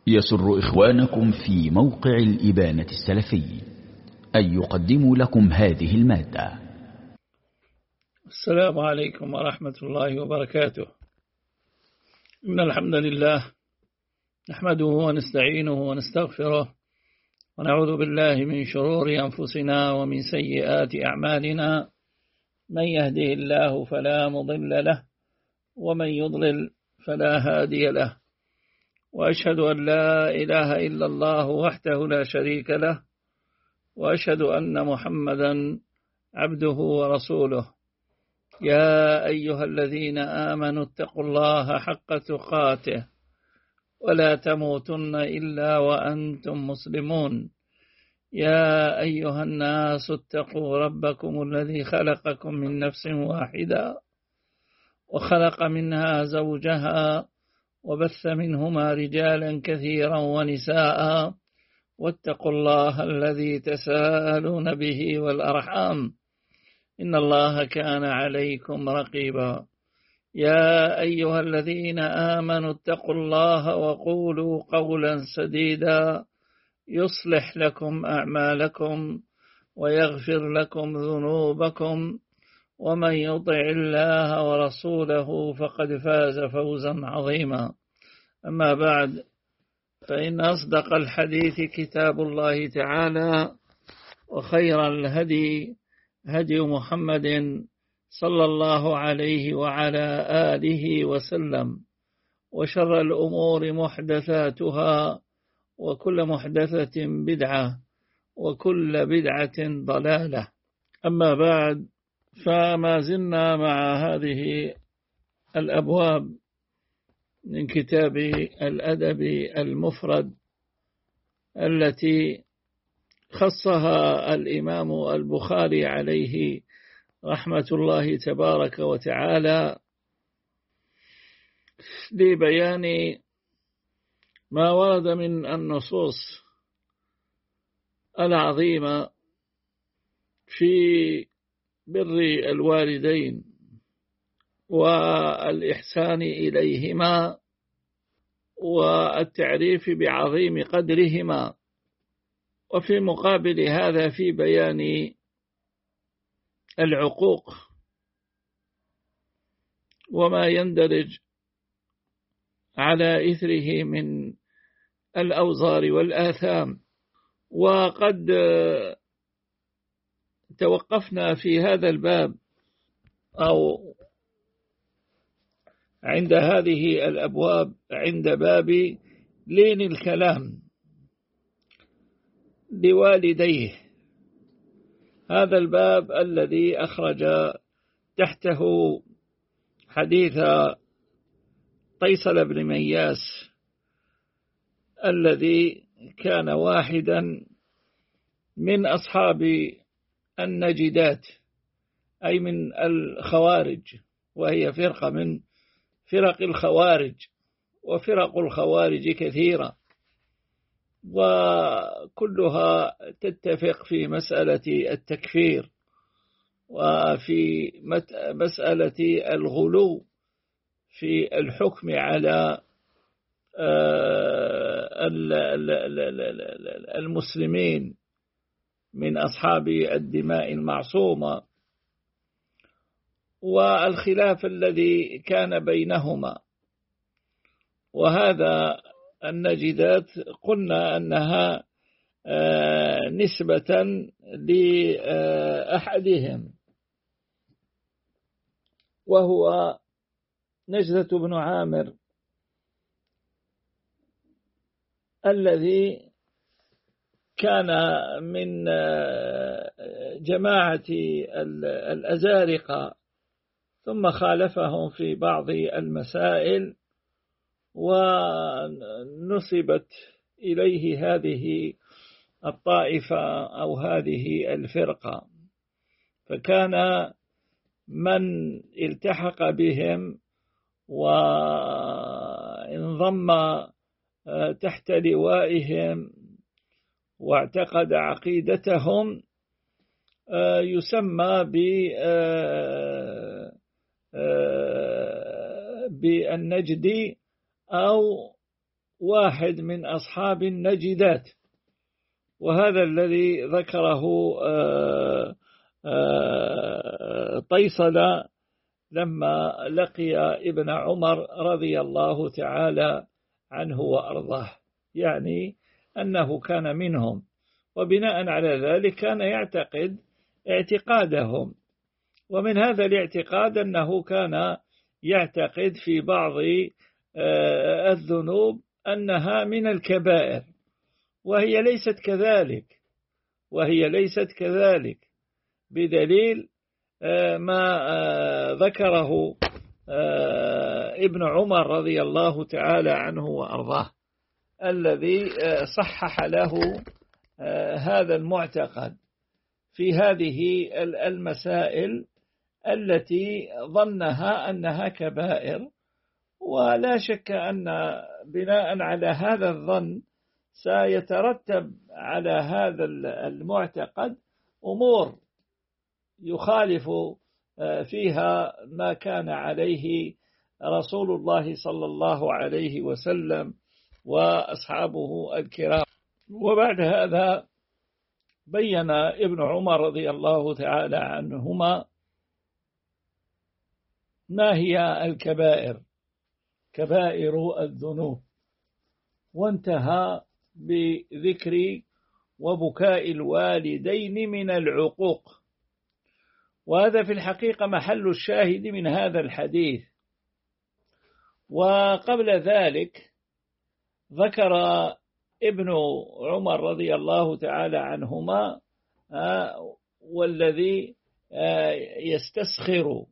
يسر إخوانكم في موقع الإبانة السلفي أن يقدموا لكم هذه المادة. السلام عليكم ورحمة الله وبركاته. إن الحمد لله نحمده ونستعينه ونستغفره ونعوذ بالله من شرور أنفسنا ومن سيئات أعمالنا، من يهده الله فلا مضل له ومن يضلل فلا هادي له، وأشهد أن لا إله إلا الله وحده لا شريك له، وأشهد أن محمدا عبده ورسوله. يا أيها الذين آمنوا اتقوا الله حق تقاته ولا تموتن إلا وأنتم مسلمون. يا أيها الناس اتقوا ربكم الذي خلقكم من نفس واحدة وخلق منها زوجها وبث منهما رجالا كثيرا ونساء، واتقوا الله الذي تساءلون به والأرحام إن الله كان عليكم رقيبا. يا أيها الذين آمنوا اتقوا الله وقولوا قولا سديدا يصلح لكم أعمالكم ويغفر لكم ذنوبكم، ومن يطع الله ورسوله فقد فاز فوزا عظيما. أما بعد، فإن أصدق الحديث كتاب الله تعالى، وخير الهدي هدي محمد صلى الله عليه وعلى آله وسلم، وشر الأمور محدثاتها، وكل محدثة بدعة، وكل بدعة ضلالة. أما بعد، فما زلنا مع هذه الأبواب من كتاب الأدب المفرد التي خصها الإمام البخاري عليه رحمة الله تبارك وتعالى لبيان ما ورد من النصوص العظيمة في بر الوالدين والإحسان إليهما والتعريف بعظيم قدرهما، وفي مقابل هذا في بيان العقوق وما يندرج على إثره من الأوزار والآثام. وقد توقفنا في هذا الباب أو عند هذه الأبواب عند باب لين الكلام لوالديه، هذا الباب الذي أخرج تحته حديث قيصر بن مياس الذي كان واحدا من أصحاب النجدات، أي من الخوارج، وهي فرقة من فرق الخوارج، وفرق الخوارج كثيرة، وكلها تتفق في مسألة التكفير وفي مسألة الغلو في الحكم على المسلمين من أصحاب الدماء المعصومة، والخلاف الذي كان بينهما. وهذا النجدات قلنا أنها نسبة لأحدهم، وهو نجدة بن عامر الذي كان من جماعة الأزارقة، ثم خالفهم في بعض المسائل ونسبت إليه هذه الطائفة أو هذه الفرقة، فكان من التحق بهم وانضم تحت لوائهم واعتقد عقيدتهم يسمى بالنجدي أو واحد من أصحاب النجدات، وهذا الذي ذكره طيصلة لما لقي ابن عمر رضي الله تعالى عنه وأرضاه، يعني أنه كان منهم، وبناء على ذلك كان يعتقد اعتقادهم. ومن هذا الاعتقاد أنه كان يعتقد في بعض الذنوب أنها من الكبائر، وهي ليست كذلك بدليل ما ذكره ابن عمر رضي الله تعالى عنه وأرضاه، الذي صحح له هذا المعتقد في هذه المسائل التي ظنها أنها كبائر. ولا شك أن بناء على هذا الظن سيترتب على هذا المعتقد أمور يخالف فيها ما كان عليه رسول الله صلى الله عليه وسلم وأصحابه الكرام. وبعد هذا بين ابن عمر رضي الله تعالى عنهما ما هي الكبائر، كبائر الذنوب، وانتهى بذكر وبكاء الوالدين من العقوق، وهذا في الحقيقة محل الشاهد من هذا الحديث. وقبل ذلك ذكر ابن عمر رضي الله تعالى عنهما والذي يستسخر،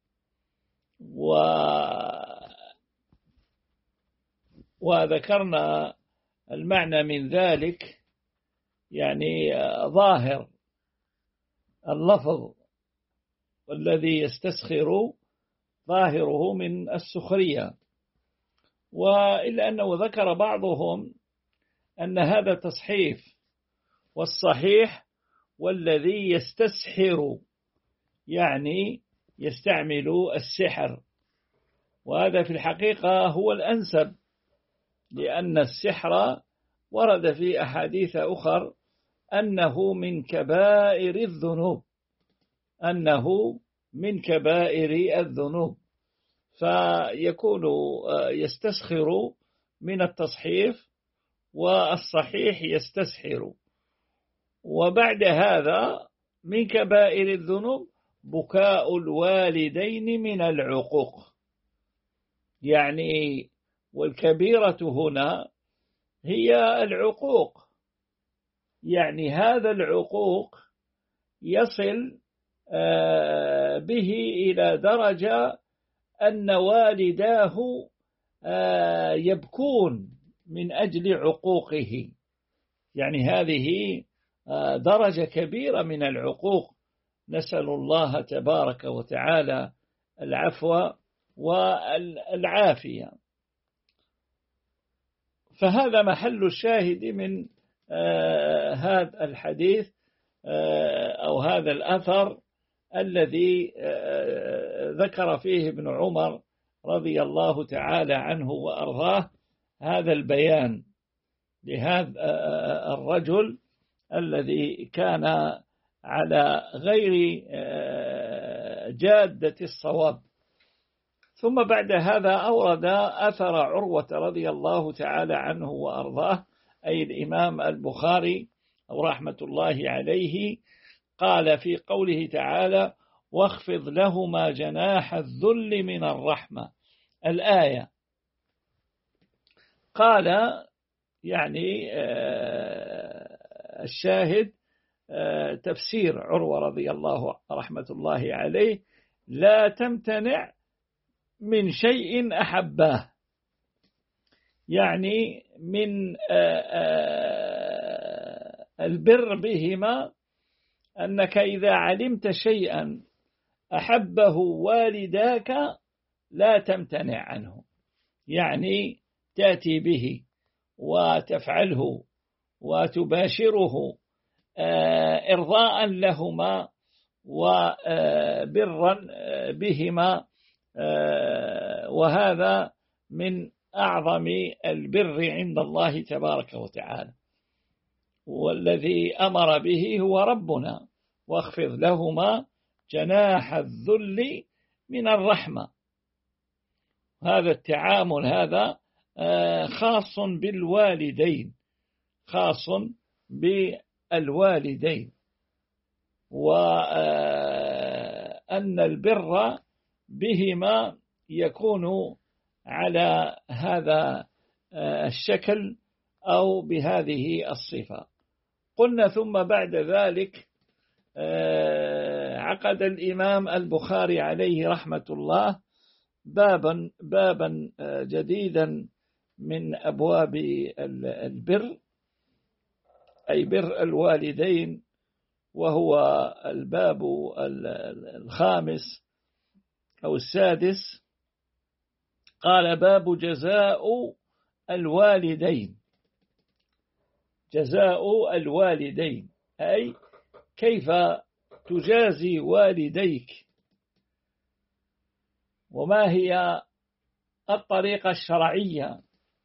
وذكرنا المعنى من ذلك، يعني ظاهر اللفظ والذي يستسخر ظاهره من السخرية، وإلا أنه ذكر بعضهم أن هذا تصحيف، والصحيح والذي يستسحر يعني يستعمل السحر، وهذا في الحقيقة هو الأنسب، لأن السحر ورد في أحاديث أخر أنه من كبائر الذنوب، فيكون يستسخر من التصحيف، والصحيح يستسحر. وبعد هذا من كبائر الذنوب بكاء الوالدين من العقوق، يعني والكبيرة هنا هي العقوق، يعني هذا العقوق يصل به إلى درجة أن والداه يبكون من أجل عقوقه، يعني هذه درجة كبيرة من العقوق. نسأل الله تبارك وتعالى العفو والعافية. فهذا محل الشاهد من هذا الحديث أو هذا الأثر الذي ذكر فيه ابن عمر رضي الله تعالى عنه وأرضاه هذا البيان لهذا الرجل الذي كان على غير جادة الصواب. ثم بعد هذا أورد أثر عروة رضي الله تعالى عنه وأرضاه، أي الإمام البخاري رحمة الله عليه، قال في قوله تعالى: واخفض لهما جناح الذل من الرحمة، الآية. قال يعني الشاهد تفسير عروة رضي الله رحمة الله عليه: لا تمتنع من شيء أحباه، يعني من البر بهما أنك إذا علمت شيئا أحبه والداك لا تمتنع عنه، يعني تأتي به وتفعله وتباشره إرضاء لهما وبرا بهما، وهذا من أعظم البر عند الله تبارك وتعالى، والذي أمر به هو ربنا: واخفض لهما جناح الذل من الرحمة. هذا التعامل هذا خاص بالوالدين، خاص بالوالدين، وأن البر بهما يكون على هذا الشكل أو بهذه الصفة. قلنا ثم بعد ذلك عقد الإمام البخاري عليه رحمة الله بابا جديدا من أبواب البر، أي بر الوالدين، وهو الباب الخامس أو السادس. قال: باب جزاء الوالدين. جزاء الوالدين أي كيف تجازي والديك، وما هي الطريقة الشرعية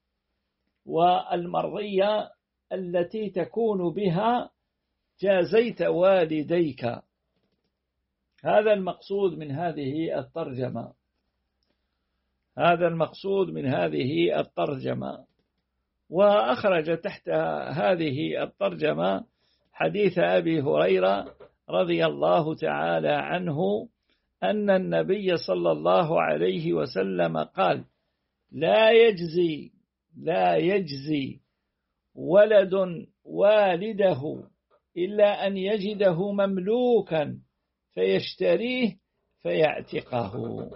والمرضية التي تكون بها جازيت والديك. هذا المقصود من هذه الترجمة، هذا المقصود من هذه الترجمة. وأخرج تحت هذه الترجمة حديث أبي هريرة رضي الله تعالى عنه أن النبي صلى الله عليه وسلم قال: لا يجزي ولد والده إلا أن يجده مملوكا فيشتريه فيعتقه.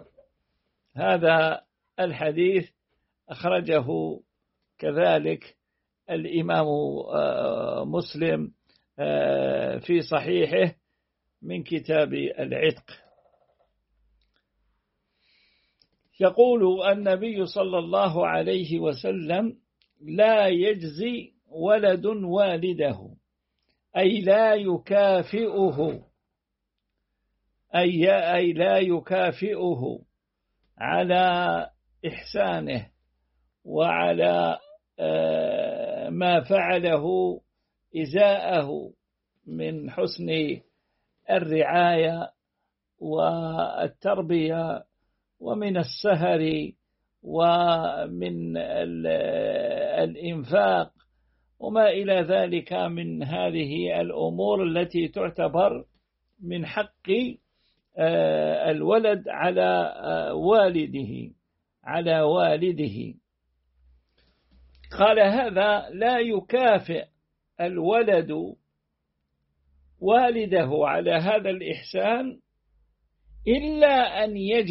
هذا الحديث أخرجه كذلك الإمام مسلم في صحيحه من كتاب العتق. يقول النبي صلى الله عليه وسلم: لا يجزي ولد والده، أي لا يكافئه، أي لا يكافئه على إحسانه وعلى ما فعله إزاءه من حسن الرعاية والتربية ومن السهر ومن الإنفاق وما إلى ذلك من هذه الأمور التي تعتبر من حق الولد على والده. قال: هذا لا يكافئ الولد والده على هذا الإحسان إلا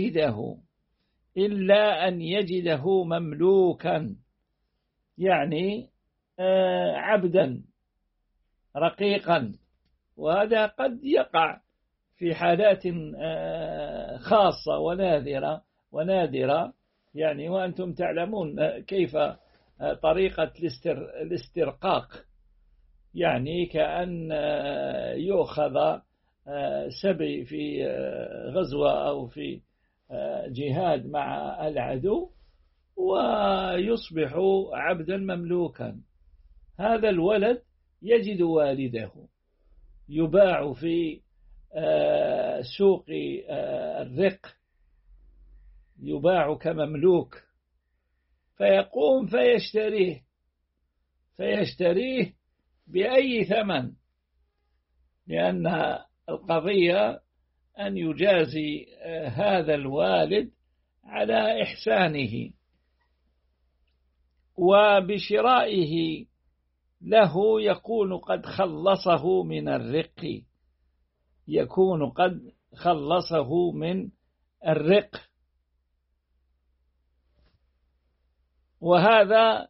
أن يجده مملوكا، يعني عبدا رقيقا. وهذا قد يقع في حالات خاصة ونادرة يعني، وأنتم تعلمون كيف طريقة الاسترقاق، يعني كأن يؤخذ سبي في غزوة أو في جهاد مع العدو ويصبح عبدا مملوكا. هذا الولد يجد والده يباع في سوق الرق، يباع كمملوك، فيقوم فيشتريه بأي ثمن، لأن القضية أن يجازي هذا الوالد على إحسانه، وبشرائه له يكون قد خلصه من الرق، يكون قد خلصه من الرق. وهذا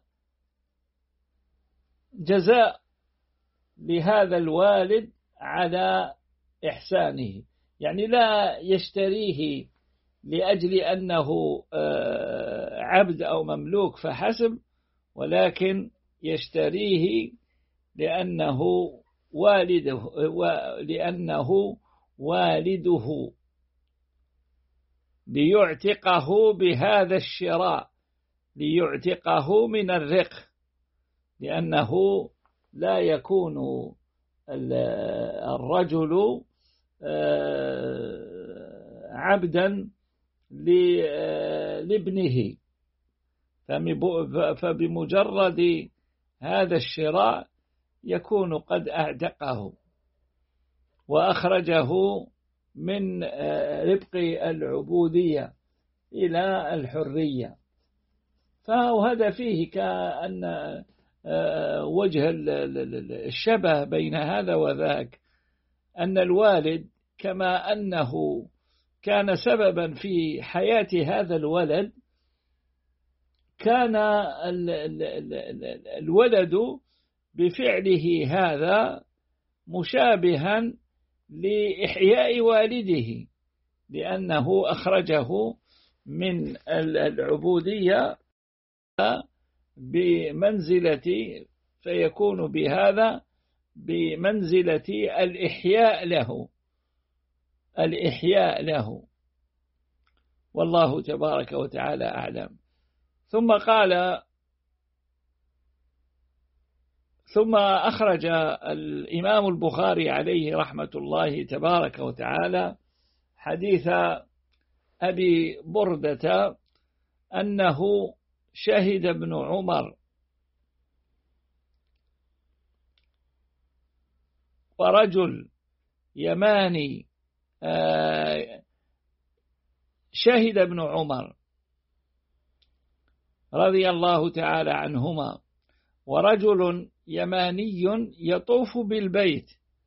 جزاء لهذا الوالد على إحسانه، يعني لا يشتريه لأجل أنه عبد أو مملوك فحسب، ولكن يشتريه لأنه والده ليعتقه بهذا الشراء، ليعتقه من الرق، لأنه لا يكون الرجل عبدا لابنه، فبمجرد هذا الشراء يكون قد أعتقه وأخرجه من ربق العبودية إلى الحرية. فهذا فيه كأن وجه الشبه بين هذا وذاك، أن الوالد كما أنه كان سببا في حياة هذا الولد، كان الولد بفعله هذا مشابها لإحياء والده، لأنه أخرجه من العبودية بمنزلة، فيكون بهذا بمنزلة الإحياء له. والله تبارك وتعالى أعلم. ثم أخرج الإمام البخاري عليه رحمة الله تبارك وتعالى حديث أبي بردة أنه شهد ابن عمر ورجل يماني، شهد ابن عمر رضي الله تعالى عنهما ورجل يماني يطوف بالبيت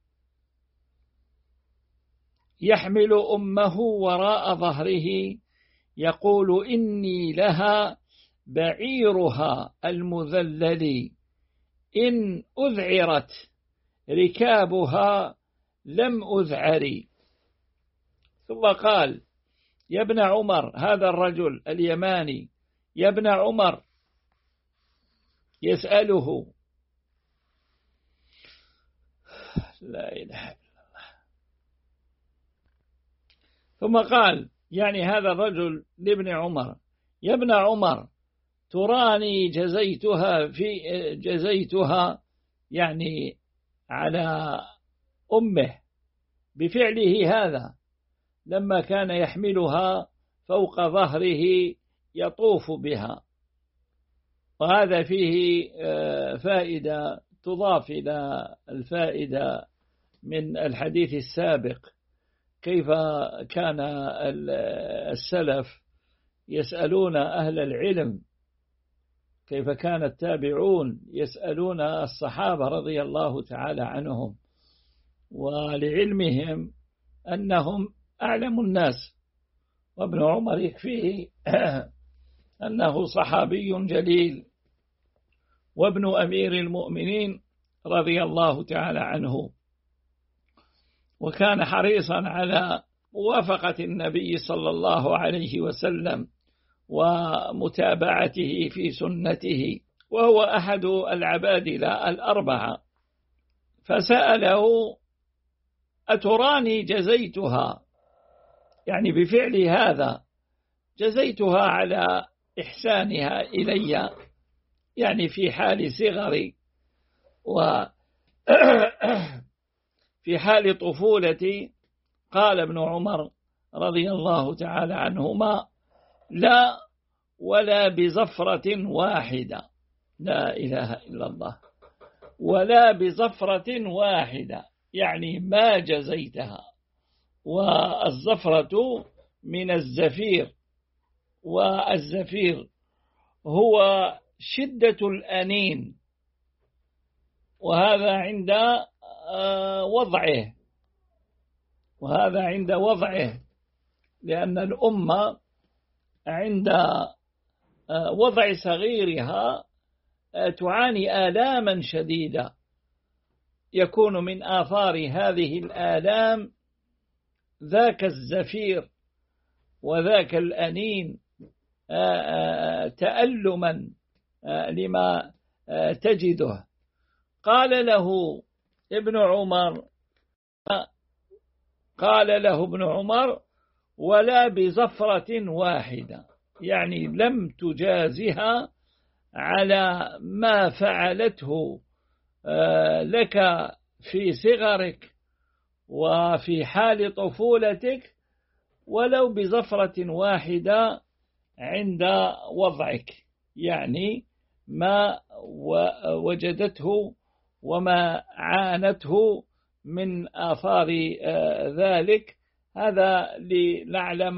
يحمل أمه وراء ظهره يقول إني لها بعيرها المذلل إن أذعرت ركابها لم أذعري. ثم قال يا ابن عمر، هذا الرجل اليماني يا ابن عمر يسأله، لا إله إلا الله. ثم قال يعني هذا الرجل لابن عمر يا ابن عمر تراني جزيتها يعني على أمه بفعله هذا لما كان يحملها فوق ظهره يطوف بها. وهذا فيه فائدة تضاف إلى الفائدة من الحديث السابق، كيف كان السلف يسألون أهل العلم، كيف كان التابعون يسألون الصحابة رضي الله تعالى عنهم، ولعلمهم أنهم أعلم الناس. وابن عمر يكفيه أنه صحابي جليل وابن أمير المؤمنين رضي الله تعالى عنه، وكان حريصا على موافقة النبي صلى الله عليه وسلم ومتابعته في سنته، وهو أحد العبادلة الأربعة. فسأله أتراني جزيتها، يعني بفعل هذا جزيتها على إحسانها إلي، يعني في حال صغري وفي حال طفولتي. قال ابن عمر رضي الله تعالى عنهما لا ولا بزفرة واحدة، لا إله إلا الله، ولا بزفرة واحدة يعني ما جزيتها. والزفرة من الزفير، والزفير هو شدة الأنين، وهذا عند وضعه، لأن الأمة عند وضع صغيرها تعاني آلاما شديدة، يكون من آثار هذه الآلام ذاك الزفير وذاك الأنين تألما لما تجده. قال له ابن عمر ولا بزفرة واحدة، يعني لم تجازها على ما فعلته لك في صغرك وفي حال طفولتك ولو بزفرة واحدة عند وضعك، يعني ما وجدته وما عانته من آثار ذلك. هذا لنعلم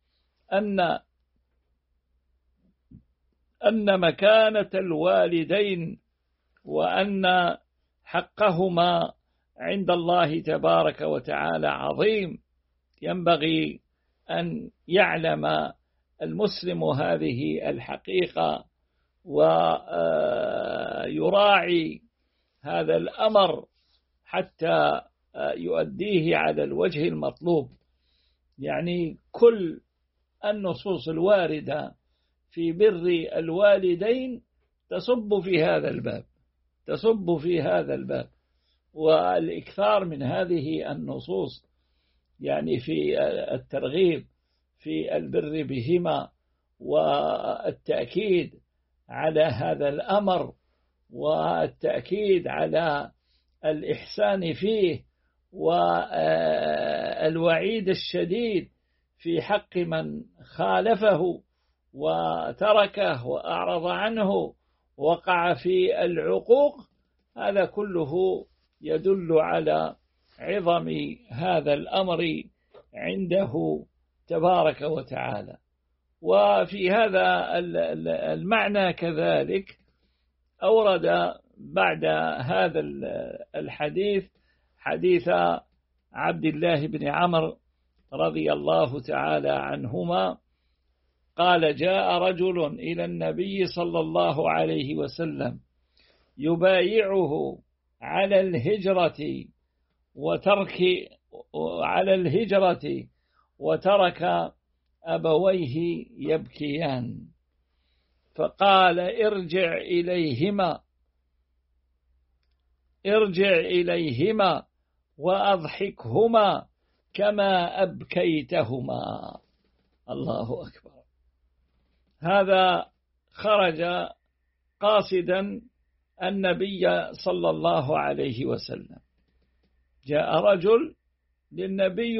أن مكانة الوالدين وأن حقهما عند الله تبارك وتعالى عظيم. ينبغي أن يعلم المسلم هذه الحقيقة ويراعي هذا الأمر حتى يؤديه على الوجه المطلوب. يعني كل النصوص الواردة في بر الوالدين تصب في هذا الباب، والإكثار من هذه النصوص يعني في الترغيب في البر بهما والتأكيد على هذا الأمر والتأكيد على الإحسان فيه والوعيد الشديد في حق من خالفه وتركه وأعرض عنه وقع في العقوق. هذا كله يدل على عظم هذا الأمر عنده تبارك وتعالى. وفي هذا المعنى كذلك أورد بعد هذا الحديث حديث عبد الله بن عمرو رضي الله تعالى عنهما قال: جاء رجل إلى النبي صلى الله عليه وسلم يبايعه على الهجرة وترك أبويه يبكيان، فقال: ارجع إليهما وأضحكهما كما أبكيتهما. الله أكبر. هذا خرج قاصدا النبي صلى الله عليه وسلم. جاء رجل للنبي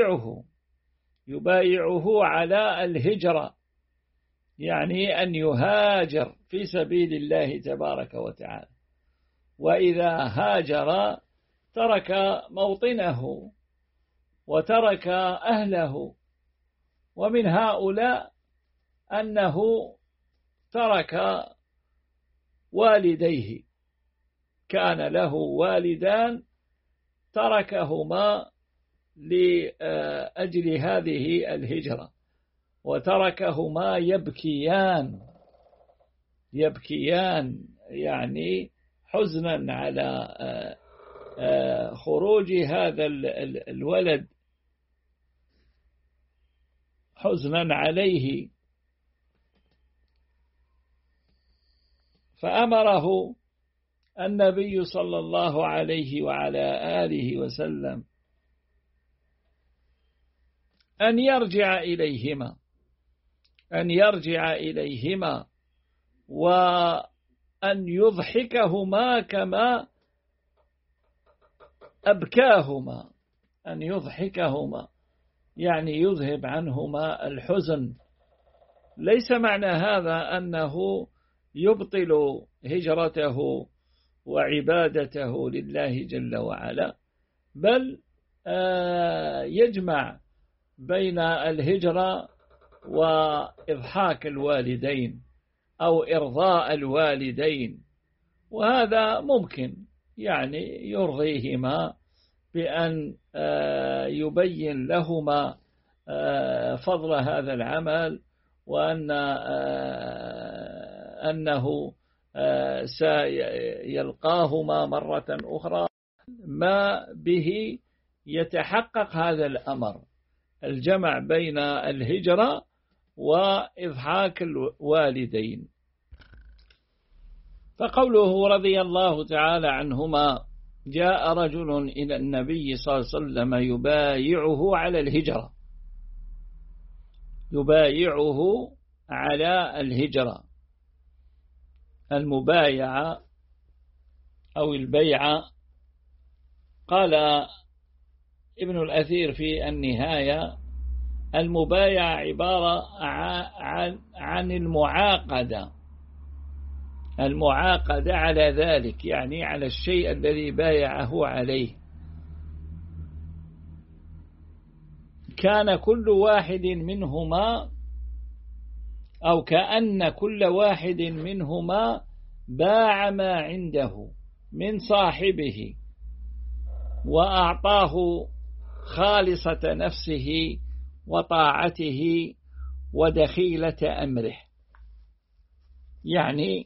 يبايعه على الهجرة، يعني أن يهاجر في سبيل الله تبارك وتعالى، وإذا هاجر ترك موطنه وترك أهله. ومن هؤلاء أنه ترك والديه، كان له والدان تركهما لأجل هذه الهجرة وتركهما يبكيان يعني حزنا على خروج هذا الولد، حزنا عليه. فأمره النبي صلى الله عليه وعلى آله وسلم أن يرجع إليهما وأن يضحكهما كما أبكاهما، أن يضحكهما يعني يذهب عنهما الحزن. ليس معنى هذا أنه يبطل هجرته وعبادته لله جل وعلا، بل يجمع بين الهجرة وإضحاك الوالدين أو إرضاء الوالدين، وهذا ممكن، يعني يرضيهما بأن يبين لهما فضل هذا العمل وأنه سيلقاهما مرة أخرى، ما به يتحقق هذا الأمر، الجمع بين الهجرة وإضحاك الوالدين. فقوله رضي الله تعالى عنهما: جاء رجل إلى النبي صلى الله عليه وسلم يبايعه على الهجرة، يبايعه على الهجرة، المبايعة أو البيعة. قال ابن الأثير في النهاية: المبايعة عبارة عن المعاقدة على ذلك، يعني على الشيء الذي بايعه عليه. كان كل واحد منهما أو كأن كل واحد منهما باع ما عنده من صاحبه وأعطاه خالصة نفسه وطاعته ودخيلة أمره، يعني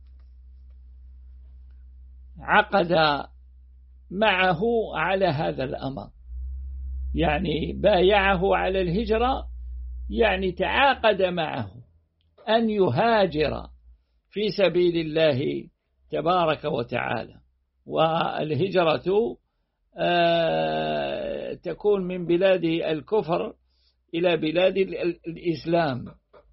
عقد معه على هذا الأمر، يعني بايعه على الهجرة، يعني تعاقد معه أن يهاجر في سبيل الله تبارك وتعالى. والهجرة تكون من بلاد الكفر إلى بلاد الإسلام،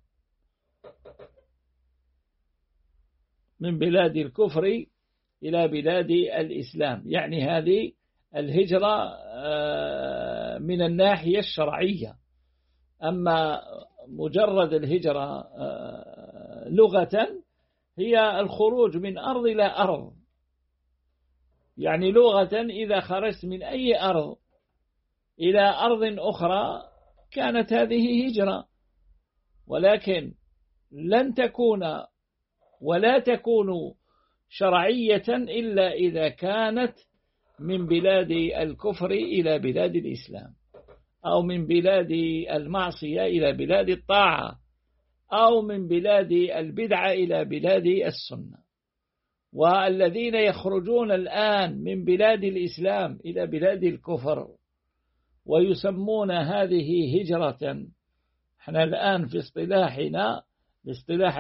من بلاد الكفر إلى بلاد الإسلام، يعني هذه الهجرة من الناحية الشرعية. أما مجرد الهجرة لغة هي الخروج من أرض إلى أرض، يعني لغة إذا خرجت من أي أرض إلى أرض أخرى كانت هذه هجرة، ولكن لن تكون ولا تكون شرعية إلا إذا كانت من بلاد الكفر إلى بلاد الإسلام، أو من بلاد المعصية إلى بلاد الطاعة، أو من بلاد البدعة إلى بلاد السنة. والذين يخرجون الآن من بلاد الإسلام إلى بلاد الكفر ويسمون هذه هجرة، احنا الآن في اصطلاحنا، باصطلاح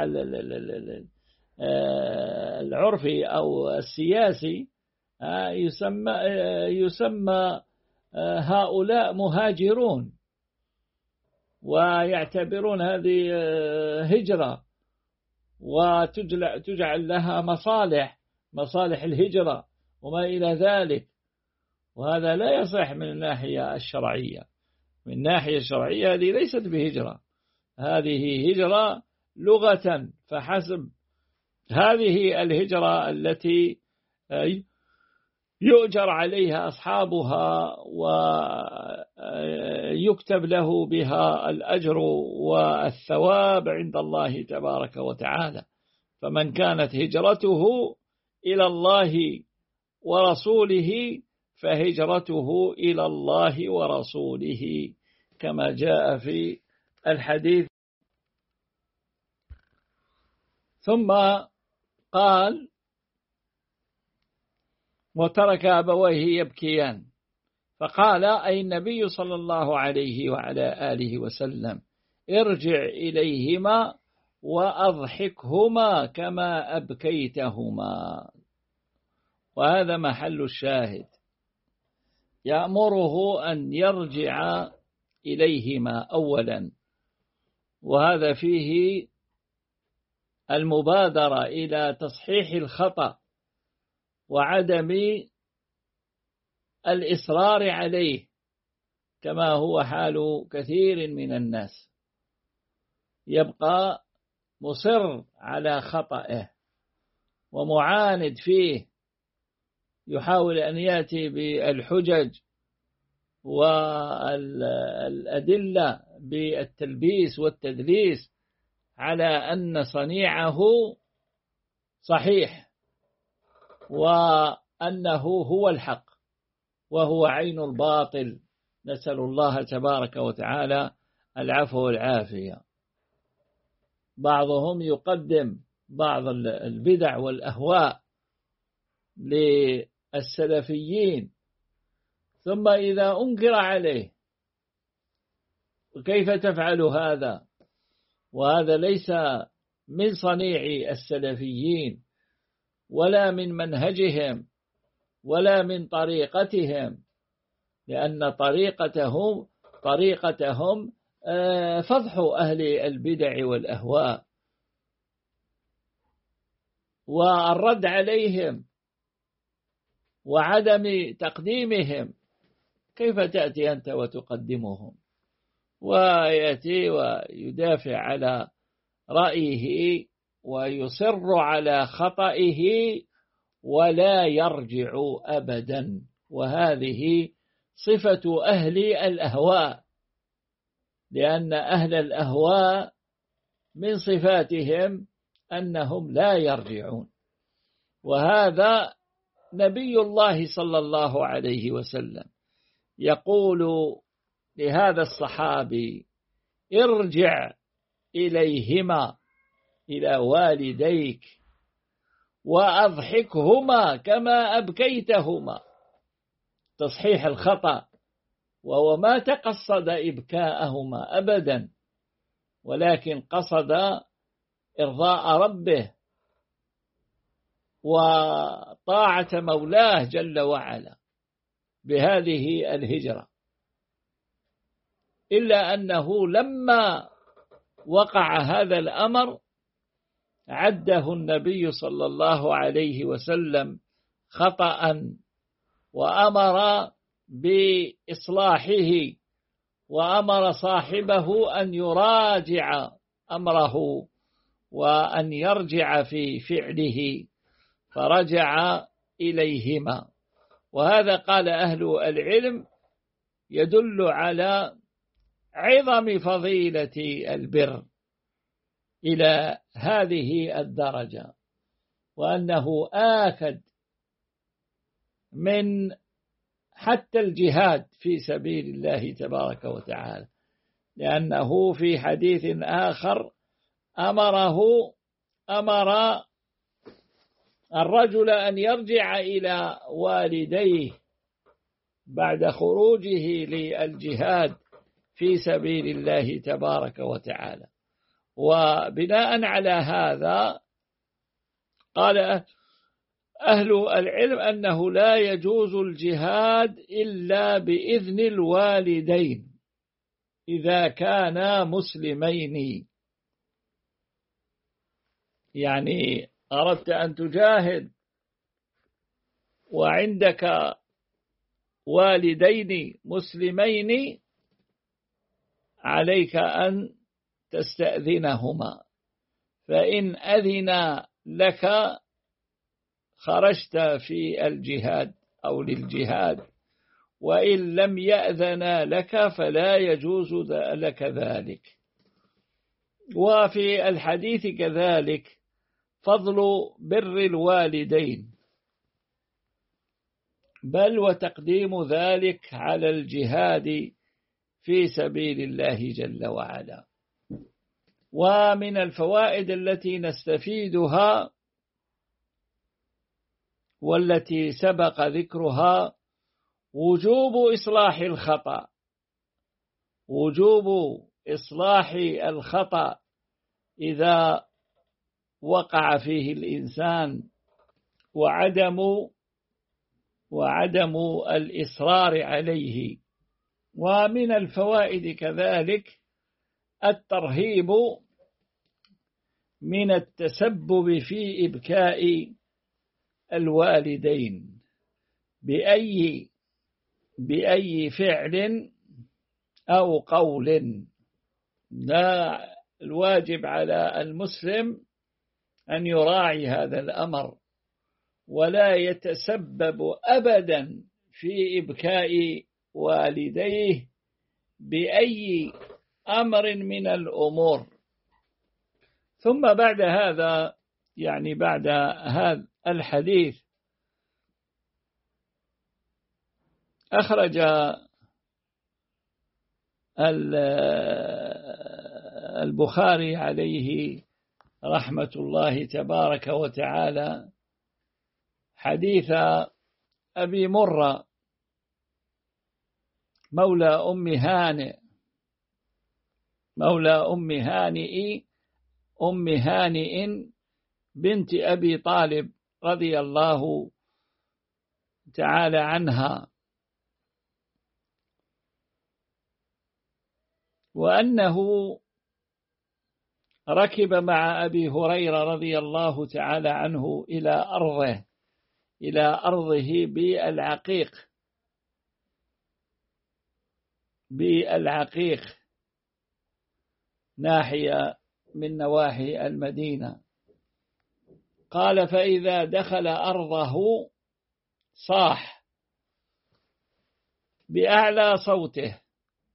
العرفي أو السياسي، يسمى هؤلاء مهاجرون، ويعتبرون هذه هجرة، وتجعل لها مصالح الهجرة وما إلى ذلك. وهذا لا يصح من الناحية الشرعية. من الناحية الشرعية هذه ليست بهجرة، هذه هجرة لغة فحسب. هذه الهجرة التي يؤجر عليها أصحابها ويكتب له بها الأجر والثواب عند الله تبارك وتعالى. فمن كانت هجرته إلى الله ورسوله فهجرته إلى الله ورسوله، كما جاء في الحديث. ثم قال: وترك أبويه يبكيان، فقال أي النبي صلى الله عليه وعلى آله وسلم: ارجع إليهما وأضحكهما كما أبكيتهما. وهذا محل الشاهد، يأمره أن يرجع إليهما أولا، وهذا فيه المبادرة إلى تصحيح الخطأ وعدم الإصرار عليه، كما هو حال كثير من الناس، يبقى مصر على خطأه ومعاند فيه، يحاول أن يأتي بالحجج والأدلة بالتلبيس والتدليس على أن صنيعه صحيح وأنه هو الحق وهو عين الباطل. نسأل الله تبارك وتعالى العفو والعافية. بعضهم يقدم بعض البدع والأهواء للسلفيين، ثم إذا أنكر عليه: كيف تفعل هذا؟ وهذا ليس من صنيع السلفيين ولا من منهجهم ولا من طريقتهم، لأن طريقتهم فضح أهل البدع والأهواء والرد عليهم وعدم تقديمهم. كيف تأتي أنت وتقدمهم؟ ويأتي ويدافع على رأيه ويصر على خطئه ولا يرجع أبدا. وهذه صفة أهل الأهواء، لأن أهل الأهواء من صفاتهم أنهم لا يرجعون. وهذا نبي الله صلى الله عليه وسلم يقول لهذا الصحابي: ارجع إليهما، إلى والديك، وأضحكهما كما أبكيتهما. تصحيح الخطأ، وهو ما تقصد إبكاءهما أبدا، ولكن قصد إرضاء ربه وطاعة مولاه جل وعلا بهذه الهجرة. إلا أنه لما وقع هذا الأمر عده النبي صلى الله عليه وسلم خطأ، وأمر بإصلاحه، وأمر صاحبه أن يراجع أمره وأن يرجع في فعله، فرجع إليهما. وهذا قال أهل العلم يدل على عظم فضيلة البر إلى هذه الدرجة، وأنه آكد من حتى الجهاد في سبيل الله تبارك وتعالى، لأنه في حديث آخر أمر الرجل أن يرجع إلى والديه بعد خروجه للجهاد في سبيل الله تبارك وتعالى. وبناء على هذا قال أهل العلم أنه لا يجوز الجهاد إلا بإذن الوالدين إذا كانا مسلمين. يعني أردت أن تجاهد وعندك والدين مسلمين، عليك أن تستأذنهما، فإن أذنا لك خرجت في الجهاد أو للجهاد، وإن لم يأذنا لك فلا يجوز لك ذلك. وفي الحديث كذلك فضل بر الوالدين، بل وتقديم ذلك على الجهاد في سبيل الله جل وعلا. ومن الفوائد التي نستفيدها والتي سبق ذكرها وجوب إصلاح الخطأ، وجوب إصلاح الخطأ إذا وقع فيه الإنسان، وعدم الإصرار عليه. ومن الفوائد كذلك الترهيب من التسبب في إبكاء الوالدين بأي فعل أو قول. لا، الواجب على المسلم أن يراعي هذا الأمر، ولا يتسبب أبدا في إبكاء والديه بأي أمر من الأمور. ثم بعد هذا، يعني بعد هذا الحديث، أخرج البخاري عليه رحمة الله تبارك وتعالى حديث أبي مرة مولى أم هانئ بنت أبي طالب رضي الله تعالى عنها. وأنه ركب مع أبي هريرة رضي الله تعالى عنه إلى أرضه بالعقيق ناحية من نواحي المدينة. قال فإذا دخل أرضه صاح بأعلى صوته: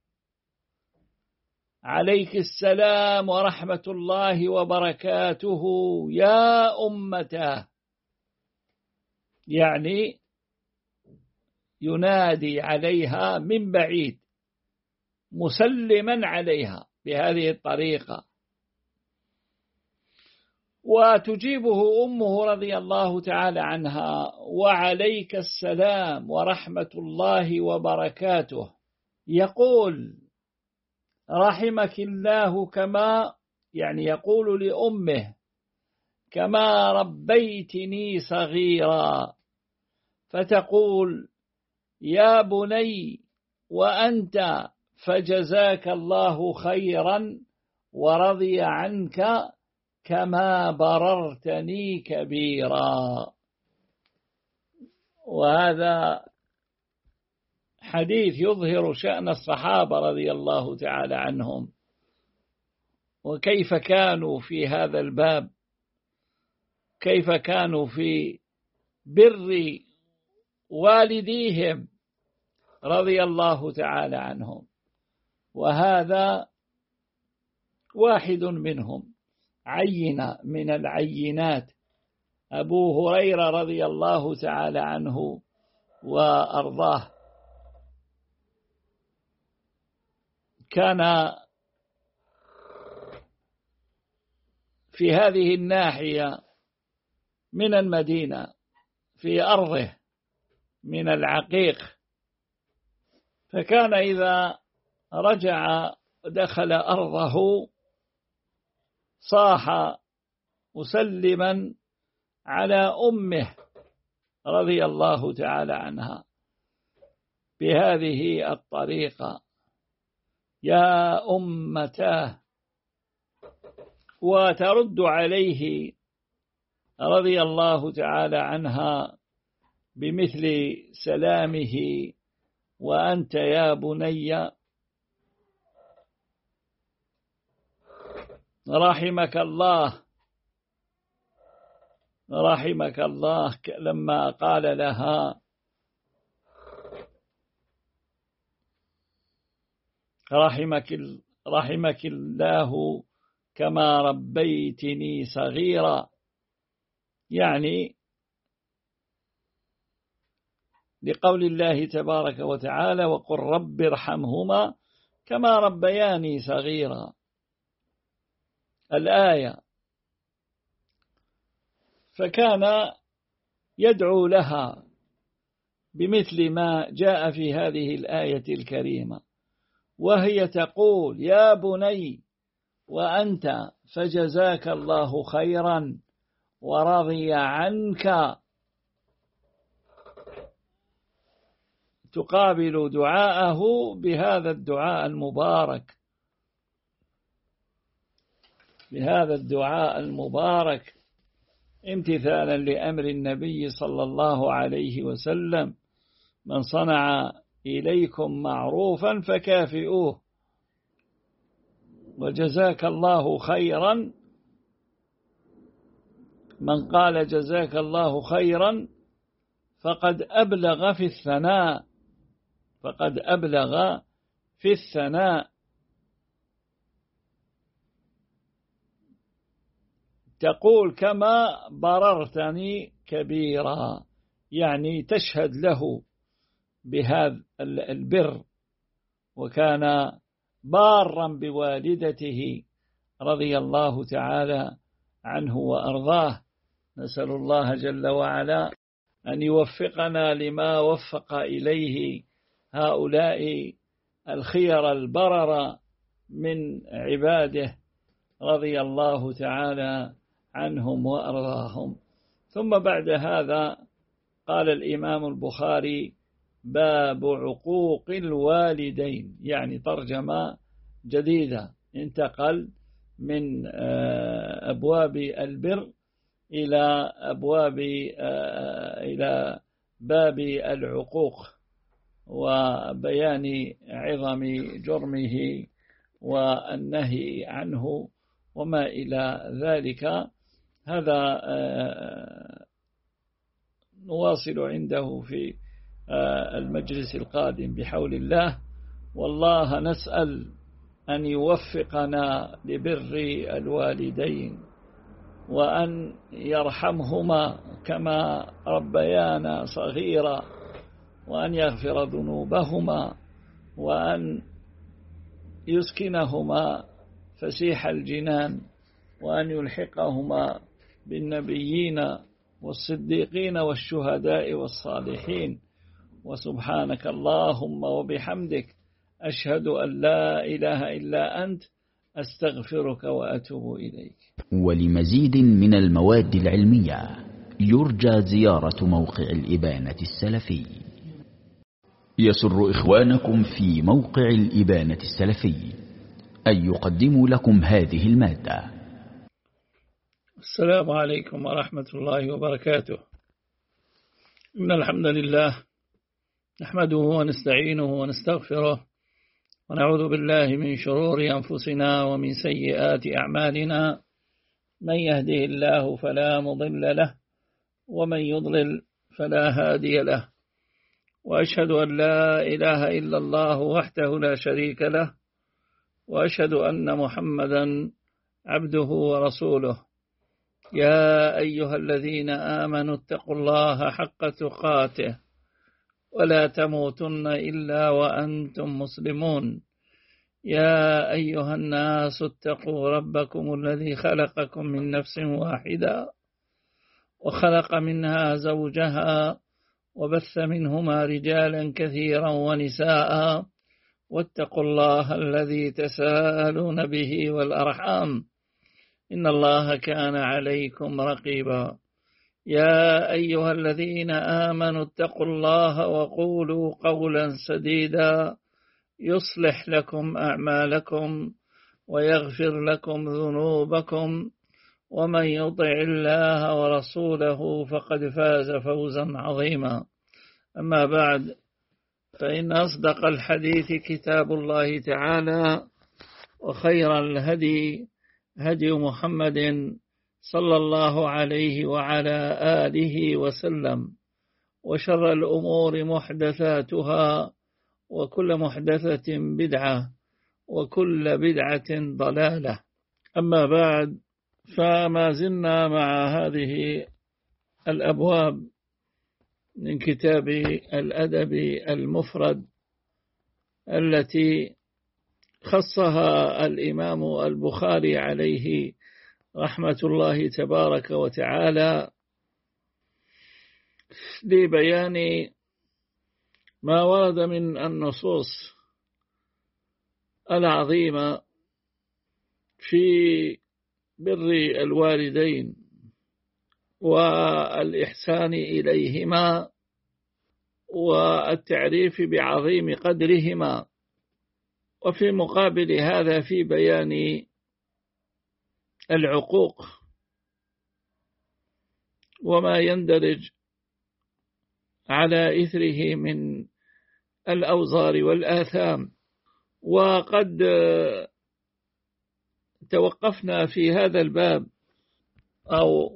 عليك السلام ورحمة الله وبركاته يا أمته، يعني ينادي عليها من بعيد مسلما عليها بهذه الطريقة. وتجيبه أمه رضي الله تعالى عنها: وعليك السلام ورحمة الله وبركاته. يقول رحمك الله، كما يعني يقول لأمه: كما ربيتني صغيرا. فتقول: يا بني وأنت، فجزاك الله خيرا ورضي عنك كما بررتني كبيرا. وهذا حديث يظهر شأن الصحابة رضي الله تعالى عنهم، وكيف كانوا في هذا الباب، كيف كانوا في بر والديهم رضي الله تعالى عنهم. وهذا واحد منهم، عينة من العينات، أبو هريرة رضي الله تعالى عنه وأرضاه. كان في هذه الناحية من المدينة، في أرضه من العقيق، فكان إذا رجع دخل أرضه صاح مسلما على أمه رضي الله تعالى عنها بهذه الطريقة: يا أمتاه. وترد عليه رضي الله تعالى عنها بمثل سلامه: وأنت يا بني، رحمك الله، رحمك الله. لما قال لها: رحمك الله كما ربيتني صغيرا، يعني لقول الله تبارك وتعالى: وقل رب ارحمهما كما ربياني صغيرا، الآية. فكان يدعو لها بمثل ما جاء في هذه الآية الكريمة، وهي تقول: يا بني وأنت، فجزاك الله خيرا ورضي عنك. تقابل دعاءه بهذا الدعاء المبارك، بهذا الدعاء المبارك، امتثالا لأمر النبي صلى الله عليه وسلم: من صنع إليكم معروفا فكافئوه، وجزاك الله خيرا. من قال جزاك الله خيرا فقد أبلغ في الثناء، فقد أبلغ في الثناء. تقول: كما بررتني كبيرا، يعني تشهد له بهذا البر، وكان بارا بوالدته رضي الله تعالى عنه وأرضاه. نسأل الله جل وعلا أن يوفقنا لما وفق إليه هؤلاء الخير البرر من عباده رضي الله تعالى عنهم وأرضاهم. ثم بعد هذا قال الإمام البخاري: باب عقوق الوالدين، يعني ترجمة جديدة، انتقل من أبواب البر إلى إلى باب العقوق وبيان عظم جرمه والنهي عنه وما إلى ذلك. هذا نواصل عنده في المجلس القادم بحول الله، والله نسأل أن يوفقنا لبر الوالدين وأن يرحمهما كما ربيانا صغيرا، وأن يغفر ذنوبهما، وأن يسكنهما فسيح الجنان، وأن يلحقهما بالنبيين والصديقين والشهداء والصالحين. وسبحانك اللهم وبحمدك أشهد أن لا إله إلا أنت أستغفرك وأتوب إليك. ولمزيد من المواد العلمية يرجى زيارة موقع الإبانة السلفي. يسر إخوانكم في موقع الإبانة السلفي أن يقدموا لكم هذه المادة. السلام عليكم ورحمة الله وبركاته. إن الحمد لله نحمده ونستعينه ونستغفره، ونعوذ بالله من شرور أنفسنا ومن سيئات أعمالنا. من يهده الله فلا مضل له، ومن يضلل فلا هادي له. وأشهد أن لا إله إلا الله وحده لا شريك له، وأشهد أن محمدا عبده ورسوله. يا أيها الذين آمنوا اتقوا الله حق تقاته ولا تموتن إلا وأنتم مسلمون. يا أيها الناس اتقوا ربكم الذي خلقكم من نفس واحدة وخلق منها زوجها وبث منهما رجالا كثيرا ونساء، واتقوا الله الذي تساءلون به والأرحام إن الله كان عليكم رقيبا. يا أيها الذين آمنوا اتقوا الله وقولوا قولا سديدا يصلح لكم أعمالكم ويغفر لكم ذنوبكم، ومن يطع الله ورسوله فقد فاز فوزا عظيما. أما بعد، فإن أصدق الحديث كتاب الله تعالى، وخير الهدي هدي محمد صلى الله عليه وعلى آله وسلم، وشر الأمور محدثاتها، وكل محدثة بدعة، وكل بدعة ضلالة. أما بعد، فما زلنا مع هذه الأبواب من كتاب الأدب المفرد التي خصها الإمام البخاري عليه رحمة الله تبارك وتعالى لبيان ما ورد من النصوص العظيمة في بر الوالدين والإحسان إليهما والتعريف بعظيم قدرهما، وفي مقابل هذا في بيان العقوق وما يندرج على إثره من الأوزار والآثام. وقد توقفنا في هذا الباب أو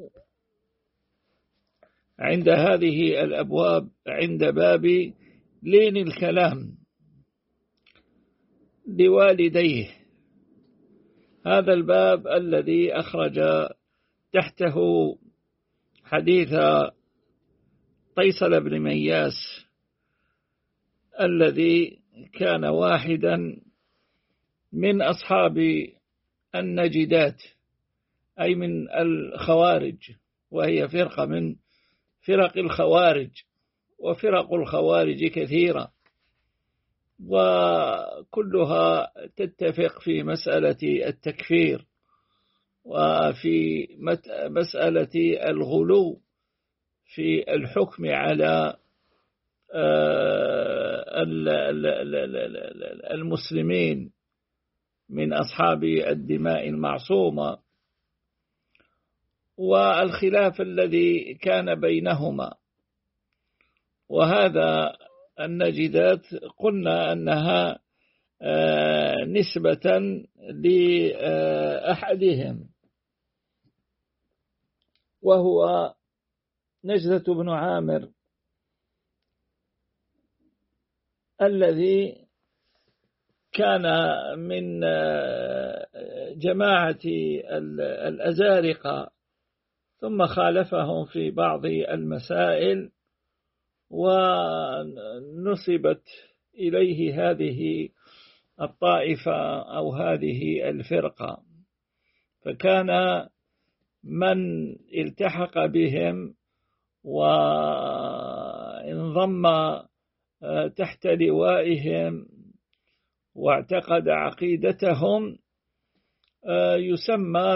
عند هذه الأبواب عند باب لين الكلام لوالديه. هذا الباب الذي أخرج تحته حديث قيصر بن مياس الذي كان واحدا من أصحاب النجدات، أي من الخوارج، وهي فرقة من فرق الخوارج، وفرق الخوارج كثيرة، وكلها تتفق في مسألة التكفير وفي مسألة الغلو في الحكم على المسلمين من أصحاب الدماء المعصومة، والخلاف الذي كان بينهما. وهذا النجدات قلنا أنها نسبة لأحدهم، وهو نجدة بن عامر الذي كان من جماعة الأزارقة، ثم خالفهم في بعض المسائل، ونسبت إليه هذه الطائفة أو هذه الفرقة. فكان من التحق بهم وانضم تحت لوائهم واعتقد عقيدتهم يسمى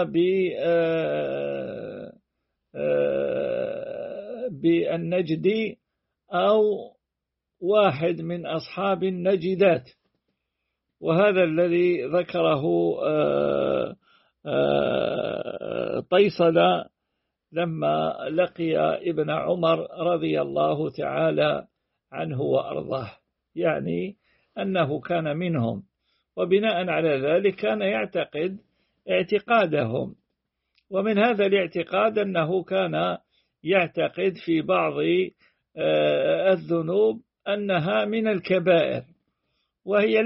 بالنجدي، أو واحد من أصحاب النجدات. وهذا الذي ذكره طيصلة لما لقي ابن عمر رضي الله تعالى عنه وأرضاه، يعني أنه كان منهم، وبناء على ذلك كان يعتقد اعتقادهم. ومن هذا الاعتقاد أنه كان يعتقد في بعض الذنوب أنها من الكبائر، وهي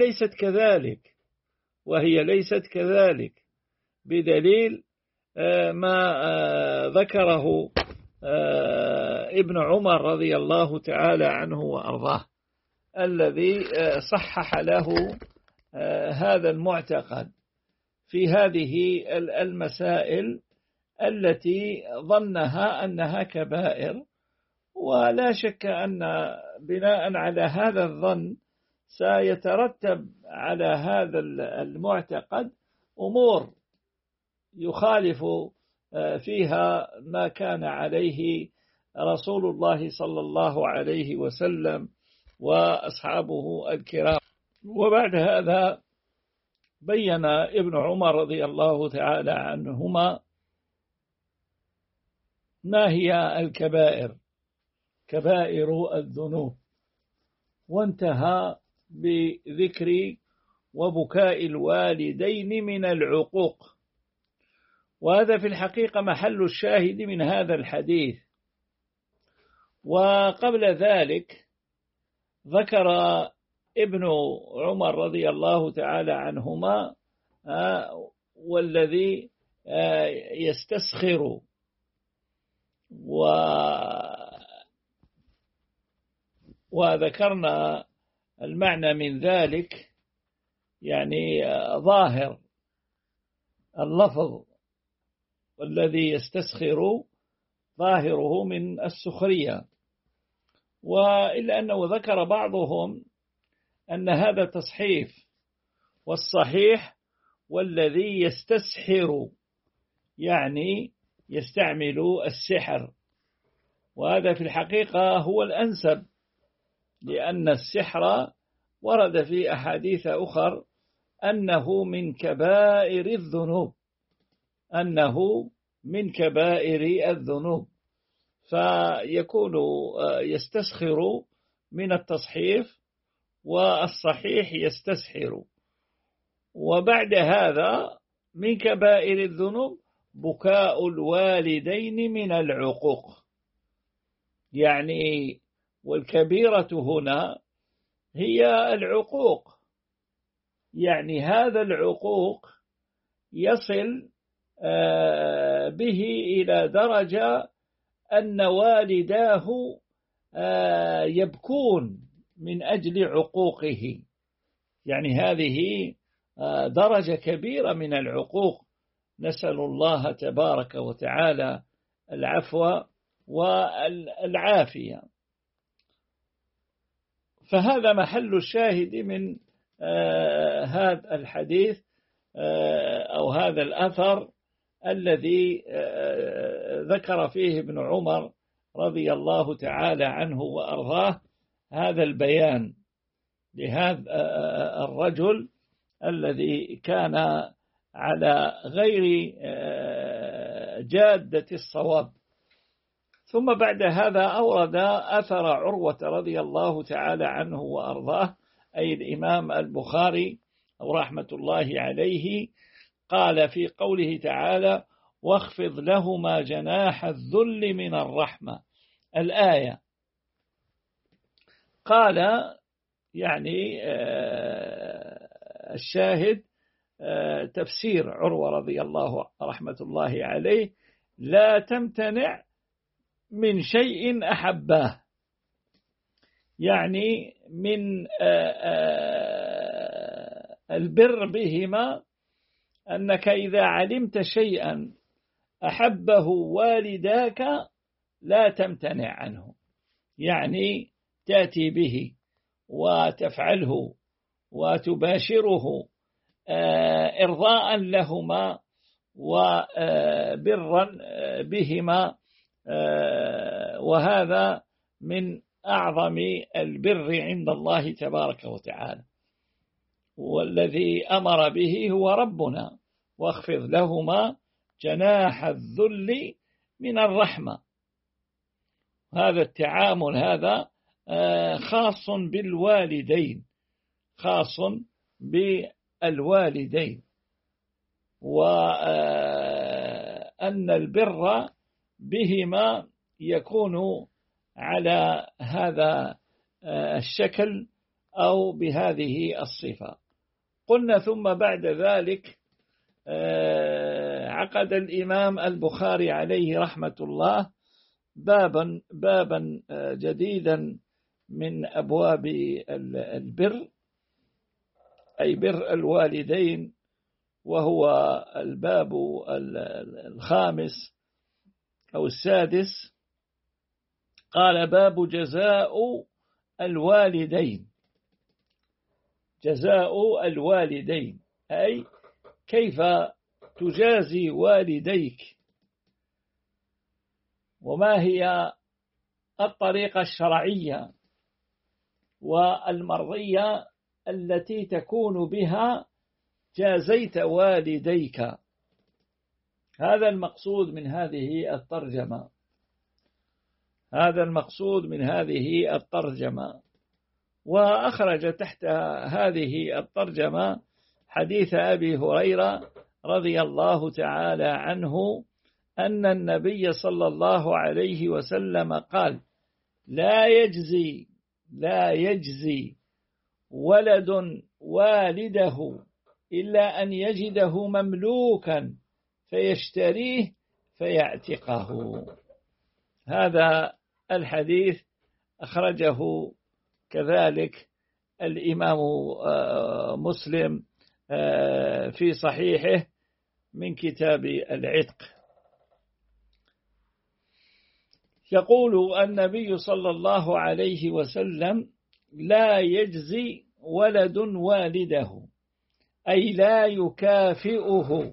ليست كذلك، بدليل ما ذكره ابن عمر رضي الله تعالى عنه وأرضاه، الذي صحح له هذا المعتقد في هذه المسائل التي ظنها أنها كبائر. ولا شك أن بناء على هذا الظن سيترتب على هذا المعتقد أمور يخالف فيها ما كان عليه رسول الله صلى الله عليه وسلم وأصحابه الكرام. وبعد هذا بين ابن عمر رضي الله تعالى عنهما ما هي الكبائر، كبائر الذنوب، وانتهى بذكر وبكاء الوالدين من العقوق. وهذا في الحقيقة محل الشاهد من هذا الحديث. وقبل ذلك ذكر ابن عمر رضي الله تعالى عنهما والذي يستسخر، وذكرنا المعنى من ذلك، يعني ظاهر اللفظ والذي يستسخر ظاهره من السخرية. وإلا أنه ذكر بعضهم أن هذا تصحيف، والصحيح والذي يستسحر يعني يستعمل السحر. وهذا في الحقيقة هو الأنسب، لأن السحر ورد في أحاديث أخر أنه من كبائر الذنوب، فيكون يستسخر من التصحيف، والصحيح يستسحر. وبعد هذا من كبائر الذنوب بكاء الوالدين من العقوق، يعني والكبيرة هنا هي العقوق، يعني هذا العقوق يصل به إلى درجة أن والداه يبكون من أجل عقوقه، يعني هذه درجة كبيرة من العقوق. نسأل الله تبارك وتعالى العفو والعافية. فهذا محل الشاهد من هذا الحديث أو هذا الأثر الذي ذكر فيه ابن عمر رضي الله تعالى عنه وأرضاه هذا البيان لهذا الرجل الذي كان على غير جادة الصواب. ثم بعد هذا أورد أثر عروة رضي الله تعالى عنه وأرضاه، أي الإمام البخاري رحمة الله عليه، قال في قوله تعالى: واخفض لهما جناح الذل من الرحمة، الآية. قال يعني الشاهد تفسير عروة رضي الله رحمة الله عليه: لا تمتنع من شيء أحباه، يعني من البر بهما أنك إذا علمت شيئا أحبه والداك لا تمتنع عنه، يعني تأتي به وتفعله وتباشره إرضاء لهما وبرا بهما، وهذا من أعظم البر عند الله تبارك وتعالى، والذي أمر به هو ربنا: واخفض لهما جناح الذل من الرحمة. هذا التعامل هذا خاص بالوالدين، خاص بالوالدين، وأن البر بهما يكون على هذا الشكل أو بهذه الصفة. قلنا ثم بعد ذلك عقد الإمام البخاري عليه رحمة الله بابا جديدا من أبواب البر، أي بر الوالدين، وهو الباب الخامس أو السادس. قال: باب جزاء الوالدين. جزاء الوالدين أي كيف تجازي والديك، وما هي الطريقة الشرعية والمرضية التي تكون بها جازيت والديك. هذا المقصود من هذه الترجمة، هذا المقصود من هذه الترجمة. وأخرج تحت هذه الترجمة حديث أبي هريرة رضي الله تعالى عنه أن النبي صلى الله عليه وسلم قال: لا يجزي ولد والده إلا أن يجده مملوكا فيشتريه فيعتقه. هذا الحديث أخرجه كذلك الإمام مسلم في صحيحه من كتاب العتق. يقول النبي صلى الله عليه وسلم: لا يجزي ولد والده، أي لا يكافئه،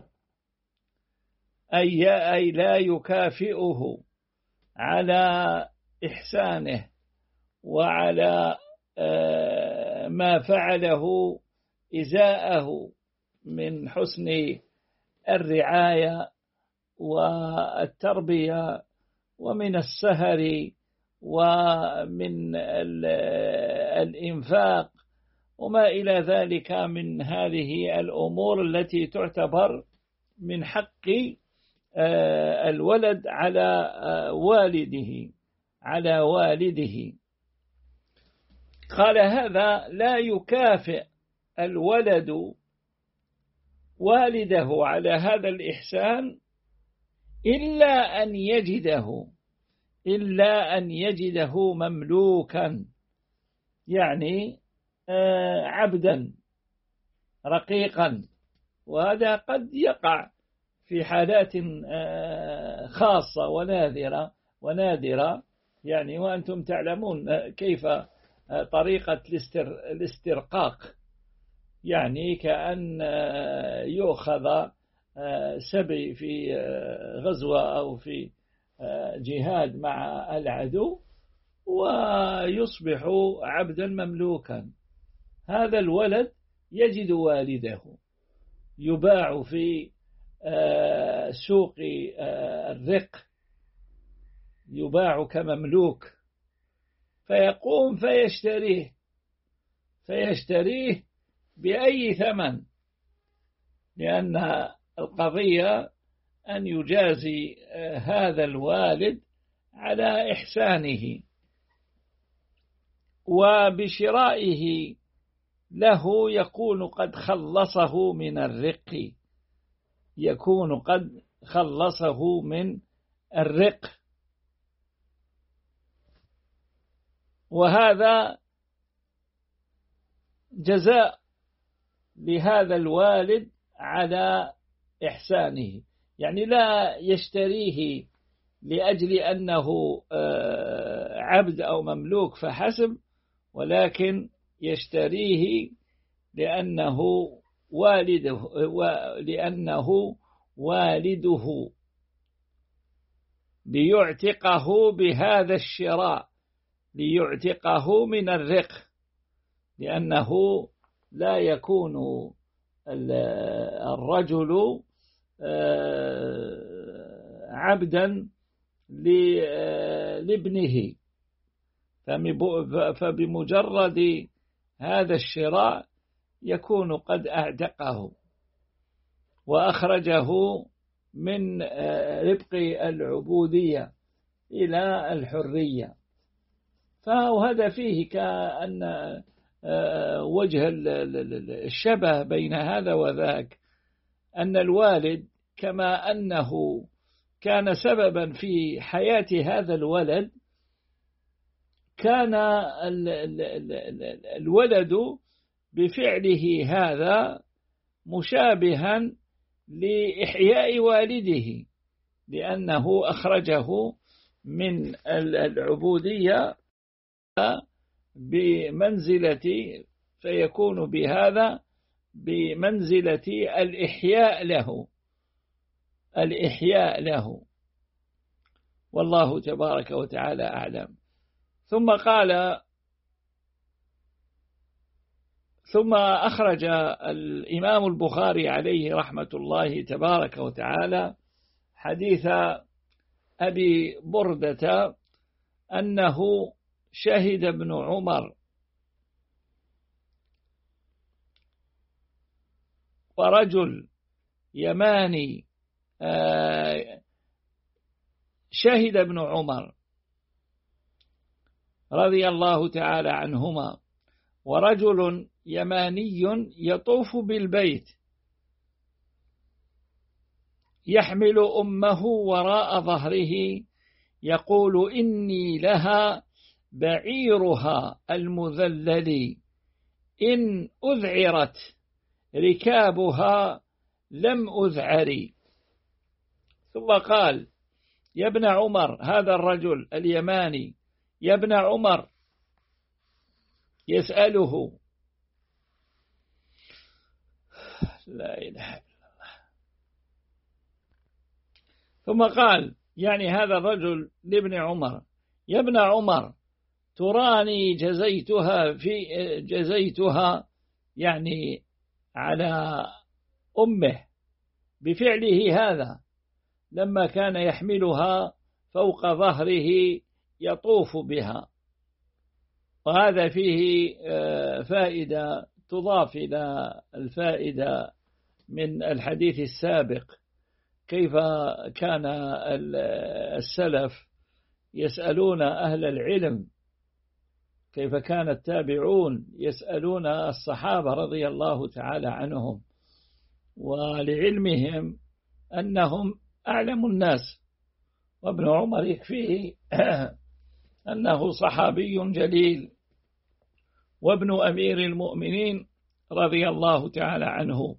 أي لا يكافئه على إحسانه وعلى ما فعله إزاءه من حسن الرعاية والتربية ومن السهر ومن الإنفاق وما إلى ذلك من هذه الأمور التي تعتبر من حق الولد على والده. قال: هذا لا يكافئ الولد والده على هذا الإحسان إلا أن يجده مملوكا، يعني عبدا رقيقا. وهذا قد يقع في حالات خاصة ونادرة يعني، وأنتم تعلمون كيف طريقة الاسترقاق، يعني كأن يؤخذ سبي في غزوة أو في جهاد مع العدو ويصبح عبدا مملوكا. هذا الولد يجد والده يباع في سوق الرق، يباع كمملوك، فيقوم فيشتريه بأي ثمن، لأن القضية أن يجازي هذا الوالد على إحسانه، وبشرائه له يكون قد خلصه من الرق، يكون قد خلصه من الرق. وهذا جزاء لهذا الوالد على إحسانه، يعني لا يشتريه لأجل أنه عبد أو مملوك فحسب، ولكن يشتريه لأنه والده ليعتقه بهذا الشراء، ليعتقه من الرق، لأنه لا يكون الرجل عبدا لابنه، فبمجرد هذا الشراء يكون قد أعتقه وأخرجه من ربق العبودية إلى الحرية. فهذا فيه كأن وجه الشبه بين هذا وذاك، أن الوالد كما أنه كان سببا في حياة هذا الولد، كان الولد بفعله هذا مشابها لإحياء والده، لأنه أخرجه من العبودية بمنزلة، فيكون بهذا بمنزلة الإحياء له، والله تبارك وتعالى أعلم. ثم أخرج الإمام البخاري عليه رحمة الله تبارك وتعالى حديث أبي بردة أنه شهد ابن عمر ورجل يماني، شهد ابن عمر رضي الله تعالى عنهما ورجل يماني يطوف بالبيت يحمل أمه وراء ظهره يقول إني لها بعيرها المذلل إن أذعرت ركابها لم أذعري. ثم قال يا ابن عمر، هذا الرجل اليماني يا ابن عمر يسأله، لا إله إلا الله. ثم قال يعني هذا الرجل لابن عمر يا ابن عمر تراني جزيتها يعني على أمه بفعله هذا لما كان يحملها فوق ظهره يطوف بها. وهذا فيه فائدة تضاف إلى الفائدة من الحديث السابق، كيف كان السلف يسألون أهل العلم، كيف كان التابعون يسألون الصحابة رضي الله تعالى عنهم، ولعلمهم أنهم أعلم الناس. وابن عمر يكفيه أنه صحابي جليل وابن أمير المؤمنين رضي الله تعالى عنه،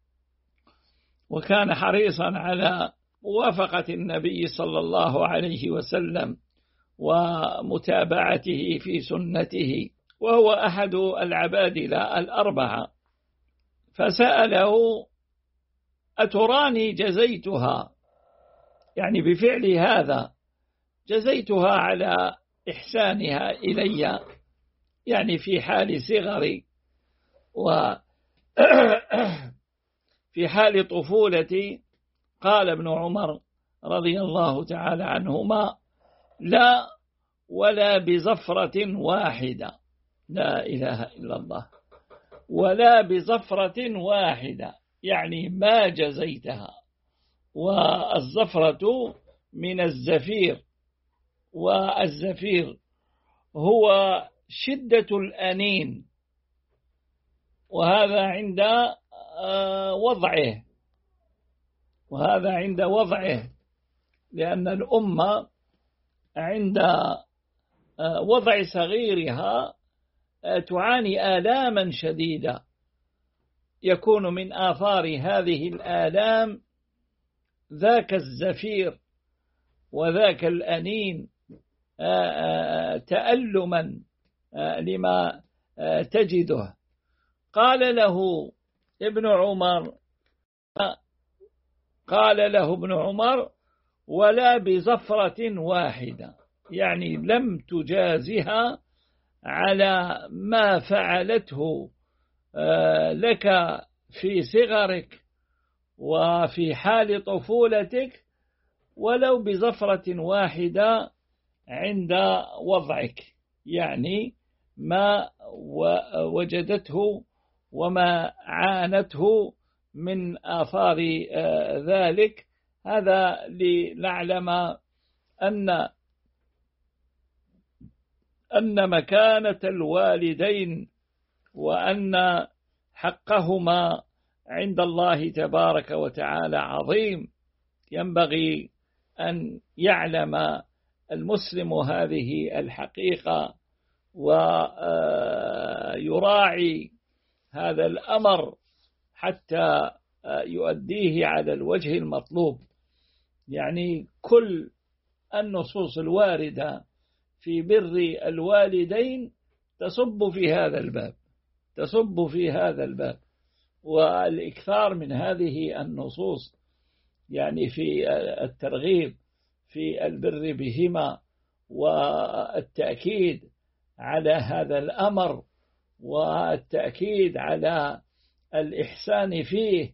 وكان حريصا على موافقة النبي صلى الله عليه وسلم ومتابعته في سنته، وهو أحد العبادلة الأربعة. فسأله أتراني جزيتها، يعني بفعل هذا جزيتها على إحسانها إلي، يعني في حال صغري في حال طفولتي قال ابن عمر رضي الله تعالى عنهما: لا ولا بزفرة واحدة، لا إله إلا الله، ولا بزفرة واحدة، يعني ما جزيتها. والزفرة من الزفير، والزفير هو شدة الأنين، وهذا عند وضعه، لأن الأمة عند وضع صغيرها تعاني آلاما شديدة، يكون من آثار هذه الآلام ذاك الزفير وذاك الأنين تألما لما تجده. قال له ابن عمر: ولا بزفرة واحدة، يعني لم تجازها على ما فعلته لك في صغرك وفي حال طفولتك، ولو بزفرة واحدة عند وضعك، يعني ما وجدته وما عانته من آثار ذلك. هذا لنعلم أن مكانة الوالدين وأن حقهما عند الله تبارك وتعالى عظيم. ينبغي أن يعلم المسلم هذه الحقيقة ويراعي هذا الأمر حتى يؤديه على الوجه المطلوب. يعني كل النصوص الواردة في بر الوالدين تصب في هذا الباب، والإكثار من هذه النصوص يعني في الترغيب في البر بهما والتأكيد على هذا الأمر والتأكيد على الإحسان فيه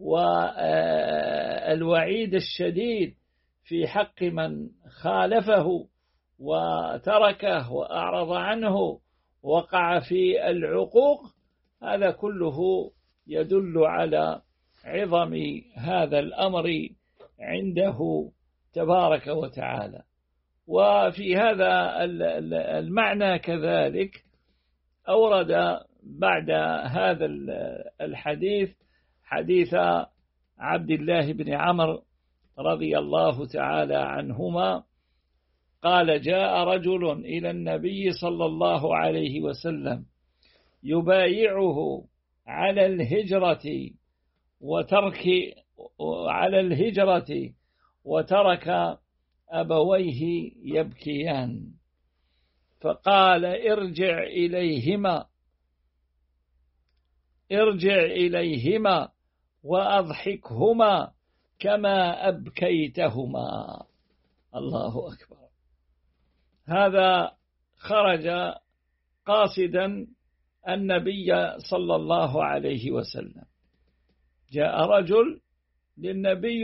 والوعيد الشديد في حق من خالفه وتركه وأعرض عنه وقع في العقوق. هذا كله يدل على عظم هذا الأمر عنده تبارك وتعالى. وفي هذا المعنى كذلك أورد بعد هذا الحديث حديث عبد الله بن عمرو رضي الله تعالى عنهما قال: جاء رجل إلى النبي صلى الله عليه وسلم يبايعه على الهجرة وترك أبويه يبكيان، فقال: ارجع إليهما وأضحكهما كما أبكيتهما. الله أكبر. هذا خرج قاصدا النبي صلى الله عليه وسلم. جاء رجل للنبي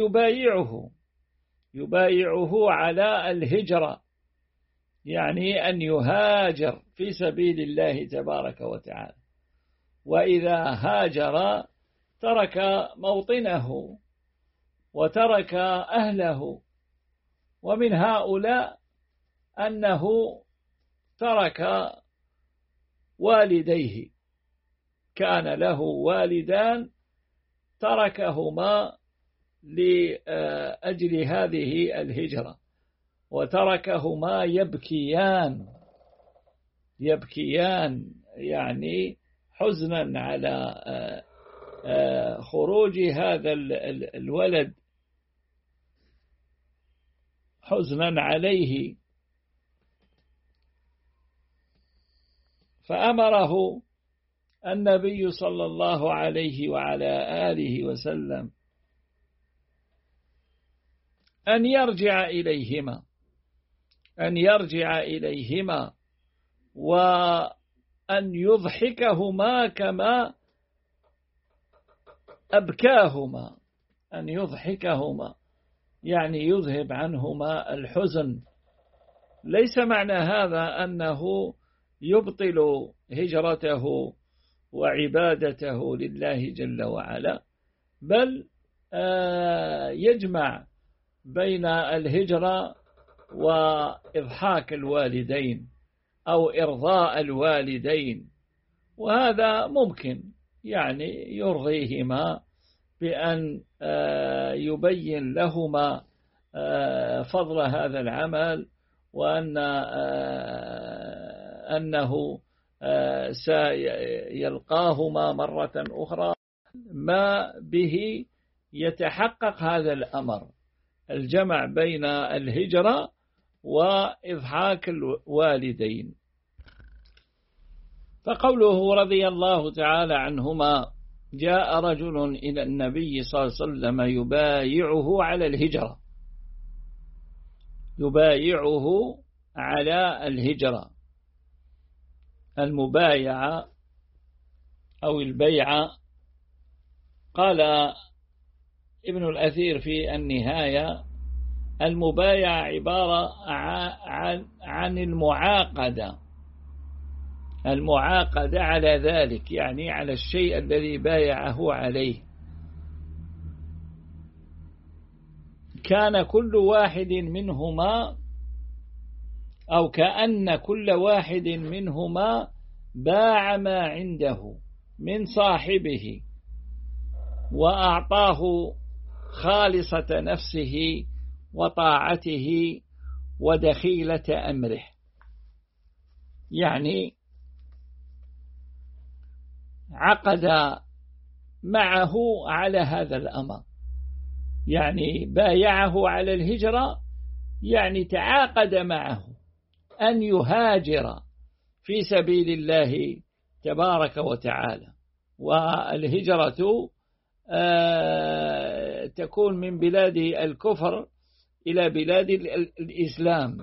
يبايعه على الهجرة، يعني أن يهاجر في سبيل الله تبارك وتعالى، وإذا هاجر ترك موطنه وترك أهله. ومن هؤلاء أنه ترك والديه، كان له والدان تركهما لأجل هذه الهجرة، وتركهما يبكيان يعني حزنا على خروج هذا الولد، حزنا عليه. فأمره النبي صلى الله عليه وعلى آله وسلم أن يرجع إليهما وأن يضحكهما كما أبكاهما، أن يضحكهما، يعني يذهب عنهما الحزن. ليس معنى هذا أنه يبطل هجرته وعبادته لله جل وعلا، بل يجمع بين الهجرة وإضحاك الوالدين أو إرضاء الوالدين، وهذا ممكن، يعني يرضيهما بأن يبين لهما فضل هذا العمل، وأنه سيلقاهما مرة أخرى، ما به يتحقق هذا الأمر، الجمع بين الهجرة وإضحاك الوالدين. فقوله رضي الله تعالى عنهما: جاء رجل إلى النبي صلى الله عليه وسلم يبايعه على الهجرة، يبايعه على الهجرة. المبايعة أو البيعة، قال ابن الأثير في النهاية: المبايعة عبارة عن المعاقدة على ذلك، يعني على الشيء الذي بايعه عليه. كان كل واحد منهما، أو كأن كل واحد منهما باع ما عنده من صاحبه وأعطاه خالصة نفسه وطاعته ودخيلة أمره، يعني عقد معه على هذا الأمر، يعني بايعه على الهجرة، يعني تعاقد معه أن يهاجر في سبيل الله تبارك وتعالى. والهجرة تكون من بلاد الكفر إلى بلاد الإسلام،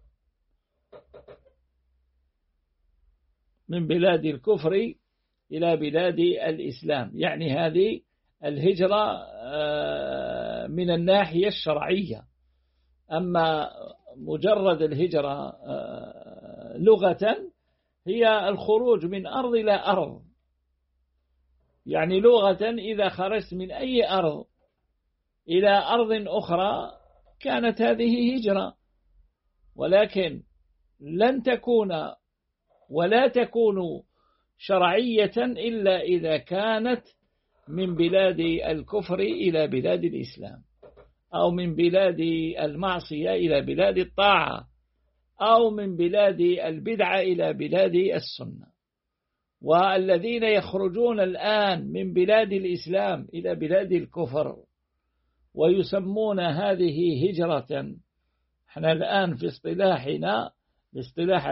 من بلاد الكفر إلى بلاد الإسلام، يعني هذه الهجرة من الناحية الشرعية. أما مجرد الهجرة لغة هي الخروج من أرض إلى أرض، يعني لغة إذا خرجت من أي أرض إلى أرض أخرى كانت هذه هجرة، ولكن لن تكون ولا تكون شرعية إلا إذا كانت من بلاد الكفر إلى بلاد الإسلام، أو من بلاد المعصية إلى بلاد الطاعة، أو من بلاد البدعة إلى بلاد السنة. والذين يخرجون الآن من بلاد الإسلام إلى بلاد الكفر ويسمون هذه هجرة، احنا الآن في اصطلاحنا، باصطلاح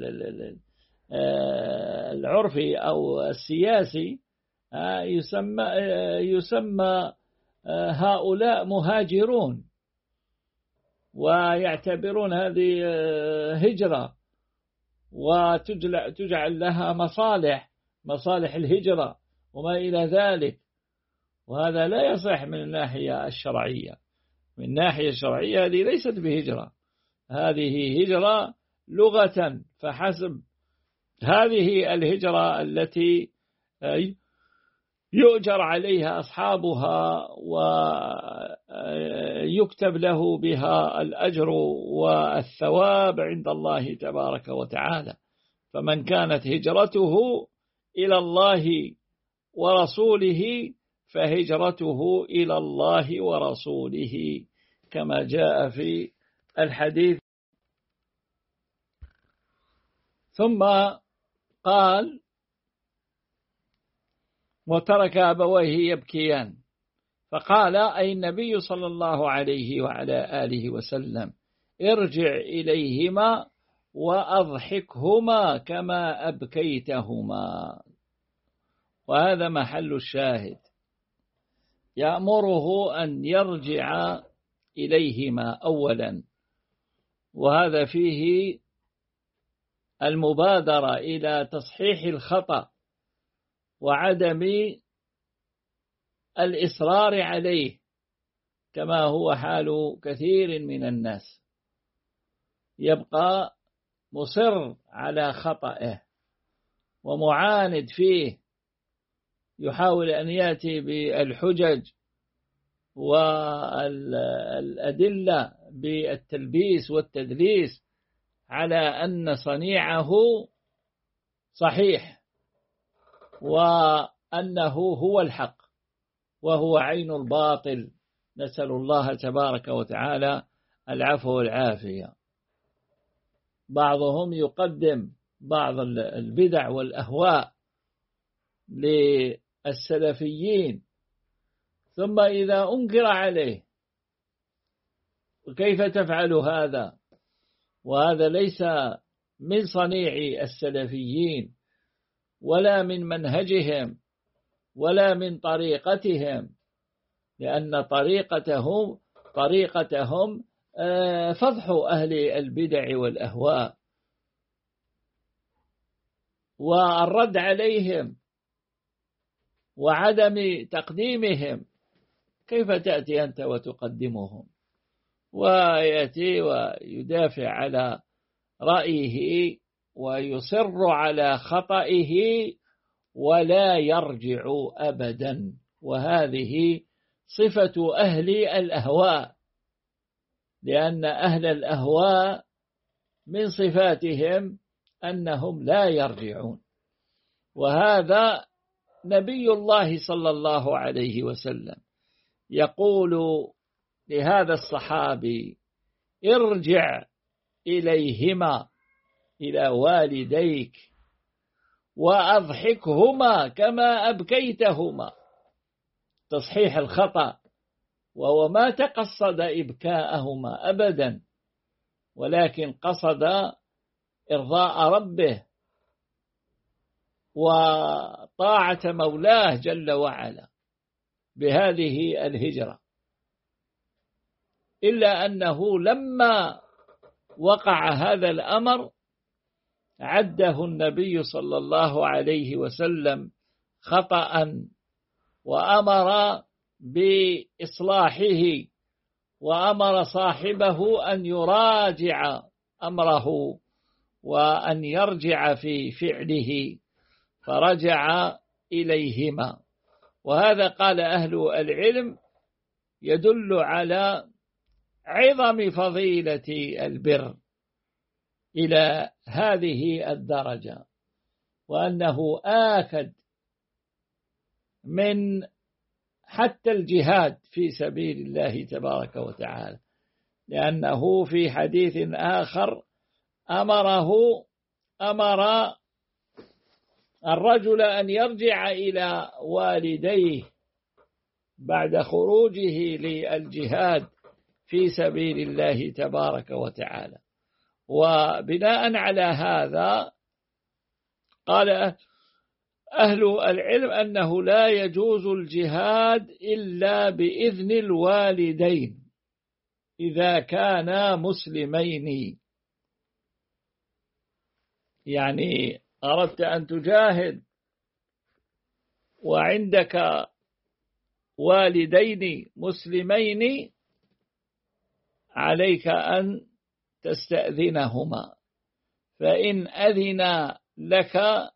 العرفي أو السياسي، يسمى هؤلاء مهاجرون، ويعتبرون هذه هجرة، وتجعل لها مصالح الهجرة وما إلى ذلك، وهذا لا يصح من الناحية الشرعية. من الناحية الشرعية هذه ليست بهجرة، هذه هجرة لغة فحسب. هذه الهجرة التي يؤجر عليها أصحابها ويكتب له بها الأجر والثواب عند الله تبارك وتعالى. فمن كانت هجرته إلى الله ورسوله فهجرته إلى الله ورسوله، كما جاء في الحديث. ثم قال: وترك أبويه يبكيان، فقال أي النبي صلى الله عليه وعلى آله وسلم: ارجع إليهما وأضحكهما كما أبكيتهما. وهذا محل الشاهد، يأمره أن يرجع إليهما أولا، وهذا فيه المبادرة إلى تصحيح الخطأ وعدم الإصرار عليه، كما هو حال كثير من الناس، يبقى مصر على خطئه ومعاند فيه، يحاول أن يأتي بالحجج والأدلة بالتلبيس والتدليس على أن صنيعه صحيح وأنه هو الحق وهو عين الباطل. نسأل الله تبارك وتعالى العفو والعافية. بعضهم يقدم بعض البدع والأهواء للسلفيين، ثم إذا أنكر عليه كيف تفعل هذا؟ وهذا ليس من صنيع السلفيين ولا من منهجهم ولا من طريقتهم، لأن طريقتهم فضح أهل البدع والأهواء والرد عليهم وعدم تقديمهم. كيف تأتي أنت وتقدمهم؟ ويأتي ويدافع على رأيه ويصر على خطئه ولا يرجع أبدا، وهذه صفة أهل الأهواء، لأن أهل الأهواء من صفاتهم أنهم لا يرجعون. وهذا نبي الله صلى الله عليه وسلم يقول لهذا الصحابي: ارجع إليهما، إلى والديك، وأضحكهما كما أبكيتهما. تصحيح الخطأ، وهو ما تقصد إبكاءهما أبدا، ولكن قصد إرضاء ربه وطاعة مولاه جل وعلا بهذه الهجرة. إلا أنه لما وقع هذا الأمر عده النبي صلى الله عليه وسلم خطأ، وأمر بإصلاحه، وأمر صاحبه أن يراجع أمره وأن يرجع في فعله، فرجع إليهما. وهذا قال أهل العلم يدل على عظم فضيلة البر إلى هذه الدرجة، وأنه آكد من حتى الجهاد في سبيل الله تبارك وتعالى، لأنه في حديث آخر أمر الرجل أن يرجع إلى والديه بعد خروجه للجهاد في سبيل الله تبارك وتعالى. وبناء على هذا قال أهل العلم أنه لا يجوز الجهاد إلا بإذن الوالدين إذا كانا مسلمين. يعني أردت أن تجاهد وعندك والدين مسلمين، عليك أن تستأذنهما، فإن أذنا لك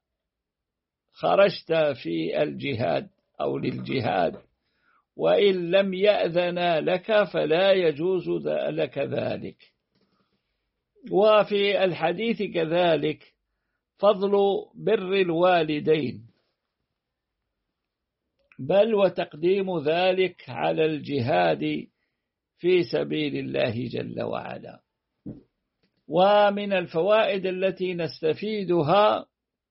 خرجت في الجهاد أو للجهاد، وإن لم يأذنا لك فلا يجوز لك ذلك. وفي الحديث كذلك فضل بر الوالدين، بل وتقديم ذلك على الجهاد في سبيل الله جل وعلا. ومن الفوائد التي نستفيدها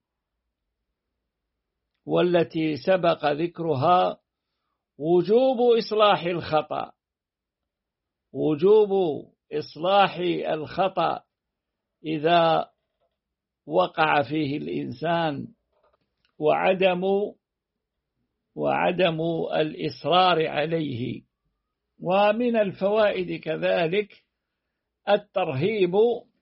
والتي سبق ذكرها وجوب إصلاح الخطأ، وجوب إصلاح الخطأ إذا وقع فيه الإنسان، وعدم الإصرار عليه. ومن الفوائد كذلك الترهيب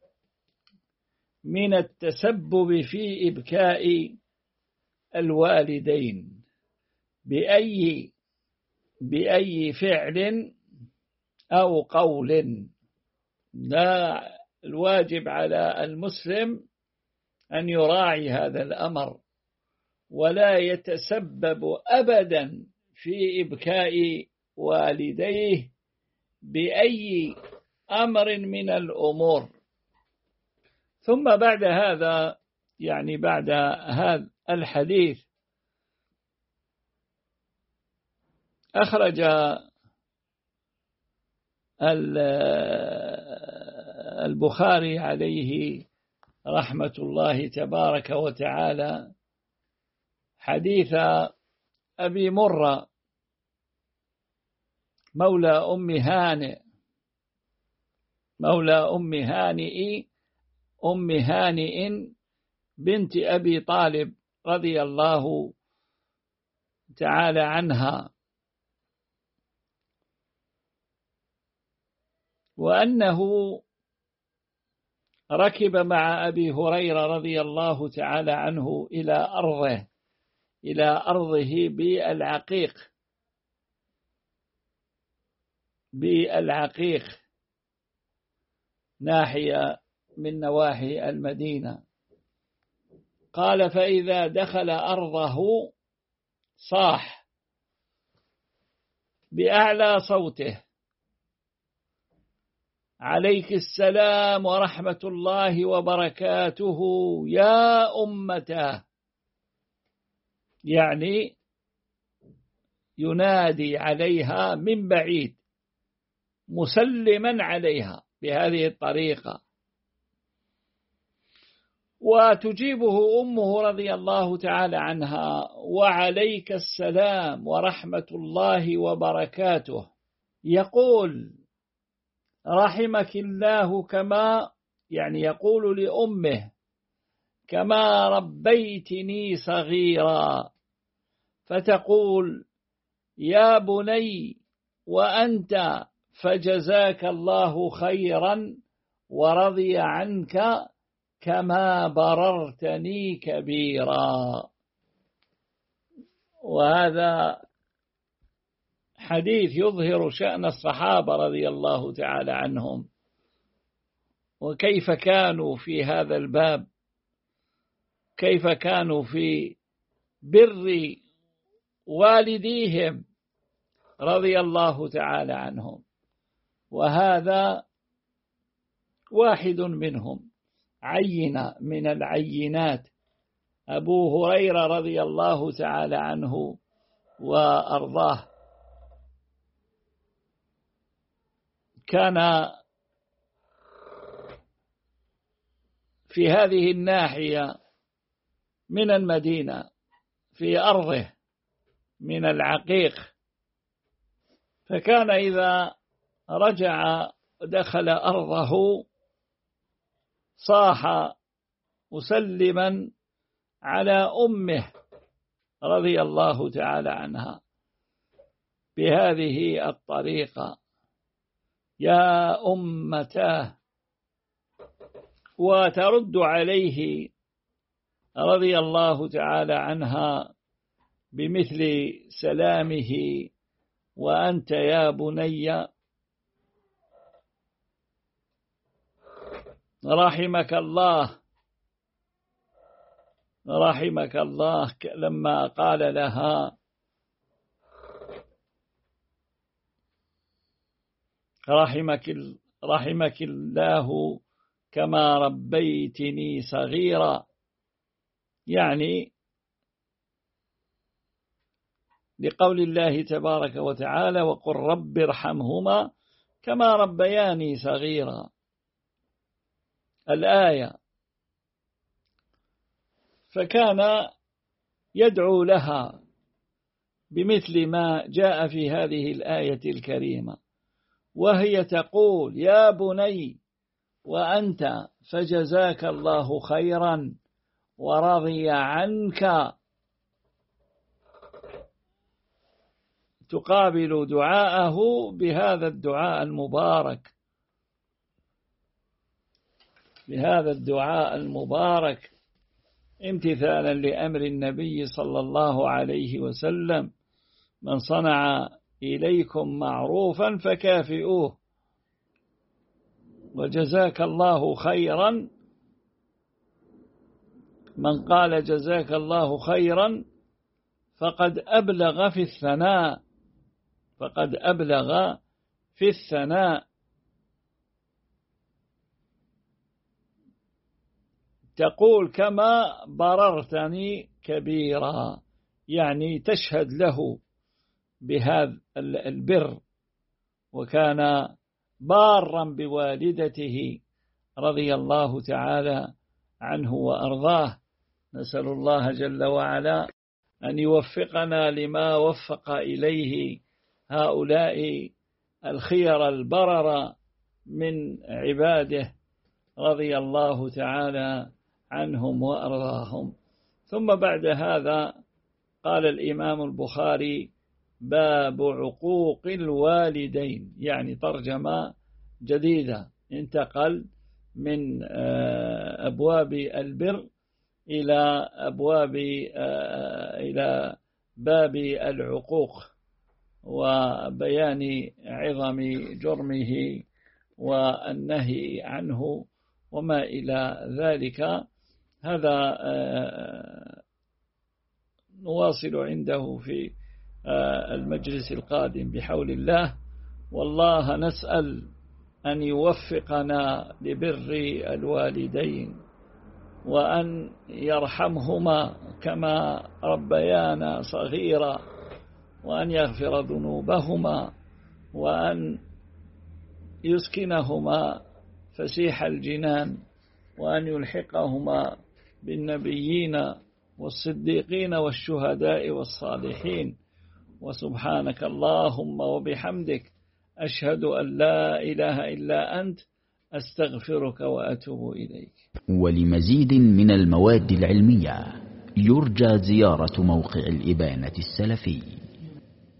من التسبب في إبكاء الوالدين بأي بأي فعل أو قول. لا، الواجب على المسلم أن يراعي هذا الأمر ولا يتسبب أبدا في إبكاء والديه بأي أمر من الأمور. ثم بعد هذا، يعني بعد هذا الحديث، أخرج البخاري عليه رحمة الله تبارك وتعالى حديث أبي مرة مولى أم هانئ بنت أبي طالب رضي الله تعالى عنها، وأنه ركب مع أبي هريرة رضي الله تعالى عنه إلى أرضه بالعقيق ناحية من نواحي المدينة. قال: فإذا دخل أرضه صاح بأعلى صوته: عليك السلام ورحمة الله وبركاته يا أمته، يعني ينادي عليها من بعيد مسلما عليها بهذه الطريقة. وتجيبه أمه رضي الله تعالى عنها: وعليك السلام ورحمة الله وبركاته. يقول: رحمك الله، كما يعني يقول لأمه: كما ربيتني صغيرا. فتقول: يا بني وأنت، فجزاك الله خيرا ورضي عنك كما بررتني كبيرا. وهذا حديث يظهر شأن الصحابة رضي الله تعالى عنهم، وكيف كانوا في هذا الباب، كيف كانوا في بر والديهم رضي الله تعالى عنهم. وهذا واحد منهم، عينة من العينات، أبو هريرة رضي الله تعالى عنه وأرضاه. كان في هذه الناحية من المدينة في أرضه من العقيق، فكان إذا رجع دخل أرضه صاح مسلما على أمه رضي الله تعالى عنها بهذه الطريقة: يا أمتاه. وترد عليه رضي الله تعالى عنها بمثل سلامه: وأنت يا بني، رحمك الله. رحمك الله لما قال لها: رحمك الله كما ربيتني صغيرا، يعني لقول الله تبارك وتعالى: وقل رب ارحمهما كما ربياني صغيرا، الآية. فكان يدعو لها بمثل ما جاء في هذه الآية الكريمة، وهي تقول: يا بني وأنت، فجزاك الله خيرا ورضي عنك. تقابل دعاءه بهذا الدعاء المبارك، بهذا الدعاء المبارك، امتثالا لأمر النبي صلى الله عليه وسلم: من صنع إليكم معروفا فكافئوه، وجزاك الله خيرا، من قال جزاك الله خيرا فقد أبلغ في الثناء، فقد أبلغ في الثناء. تقول كما بررتني كبيرا، يعني تشهد له بهذا البر، وكان بارا بوالدته رضي الله تعالى عنه وأرضاه. نسأل الله جل وعلا أن يوفقنا لما وفق إليه هؤلاء الخير البرر من عباده رضي الله تعالى عنهم وأرضاهم. ثم بعد هذا قال الإمام البخاري: باب عقوق الوالدين، يعني ترجمة جديدة، انتقل من أبواب البر إلى باب العقوق، وبيان عظم جرمه والنهي عنه وما إلى ذلك. هذا نواصل عنده في المجلس القادم بحول الله، والله نسأل أن يوفقنا لبر الوالدين، وأن يرحمهما كما ربيانا صغيرا، وأن يغفر ذنوبهما، وأن يسكنهما فسيح الجنان، وأن يلحقهما بالنبيين والصديقين والشهداء والصالحين. وسبحانك اللهم وبحمدك، أشهد أن لا إله إلا أنت، أستغفرك وأتوب إليك. ولمزيد من المواد العلمية يرجى زيارة موقع الإبانة السلفي.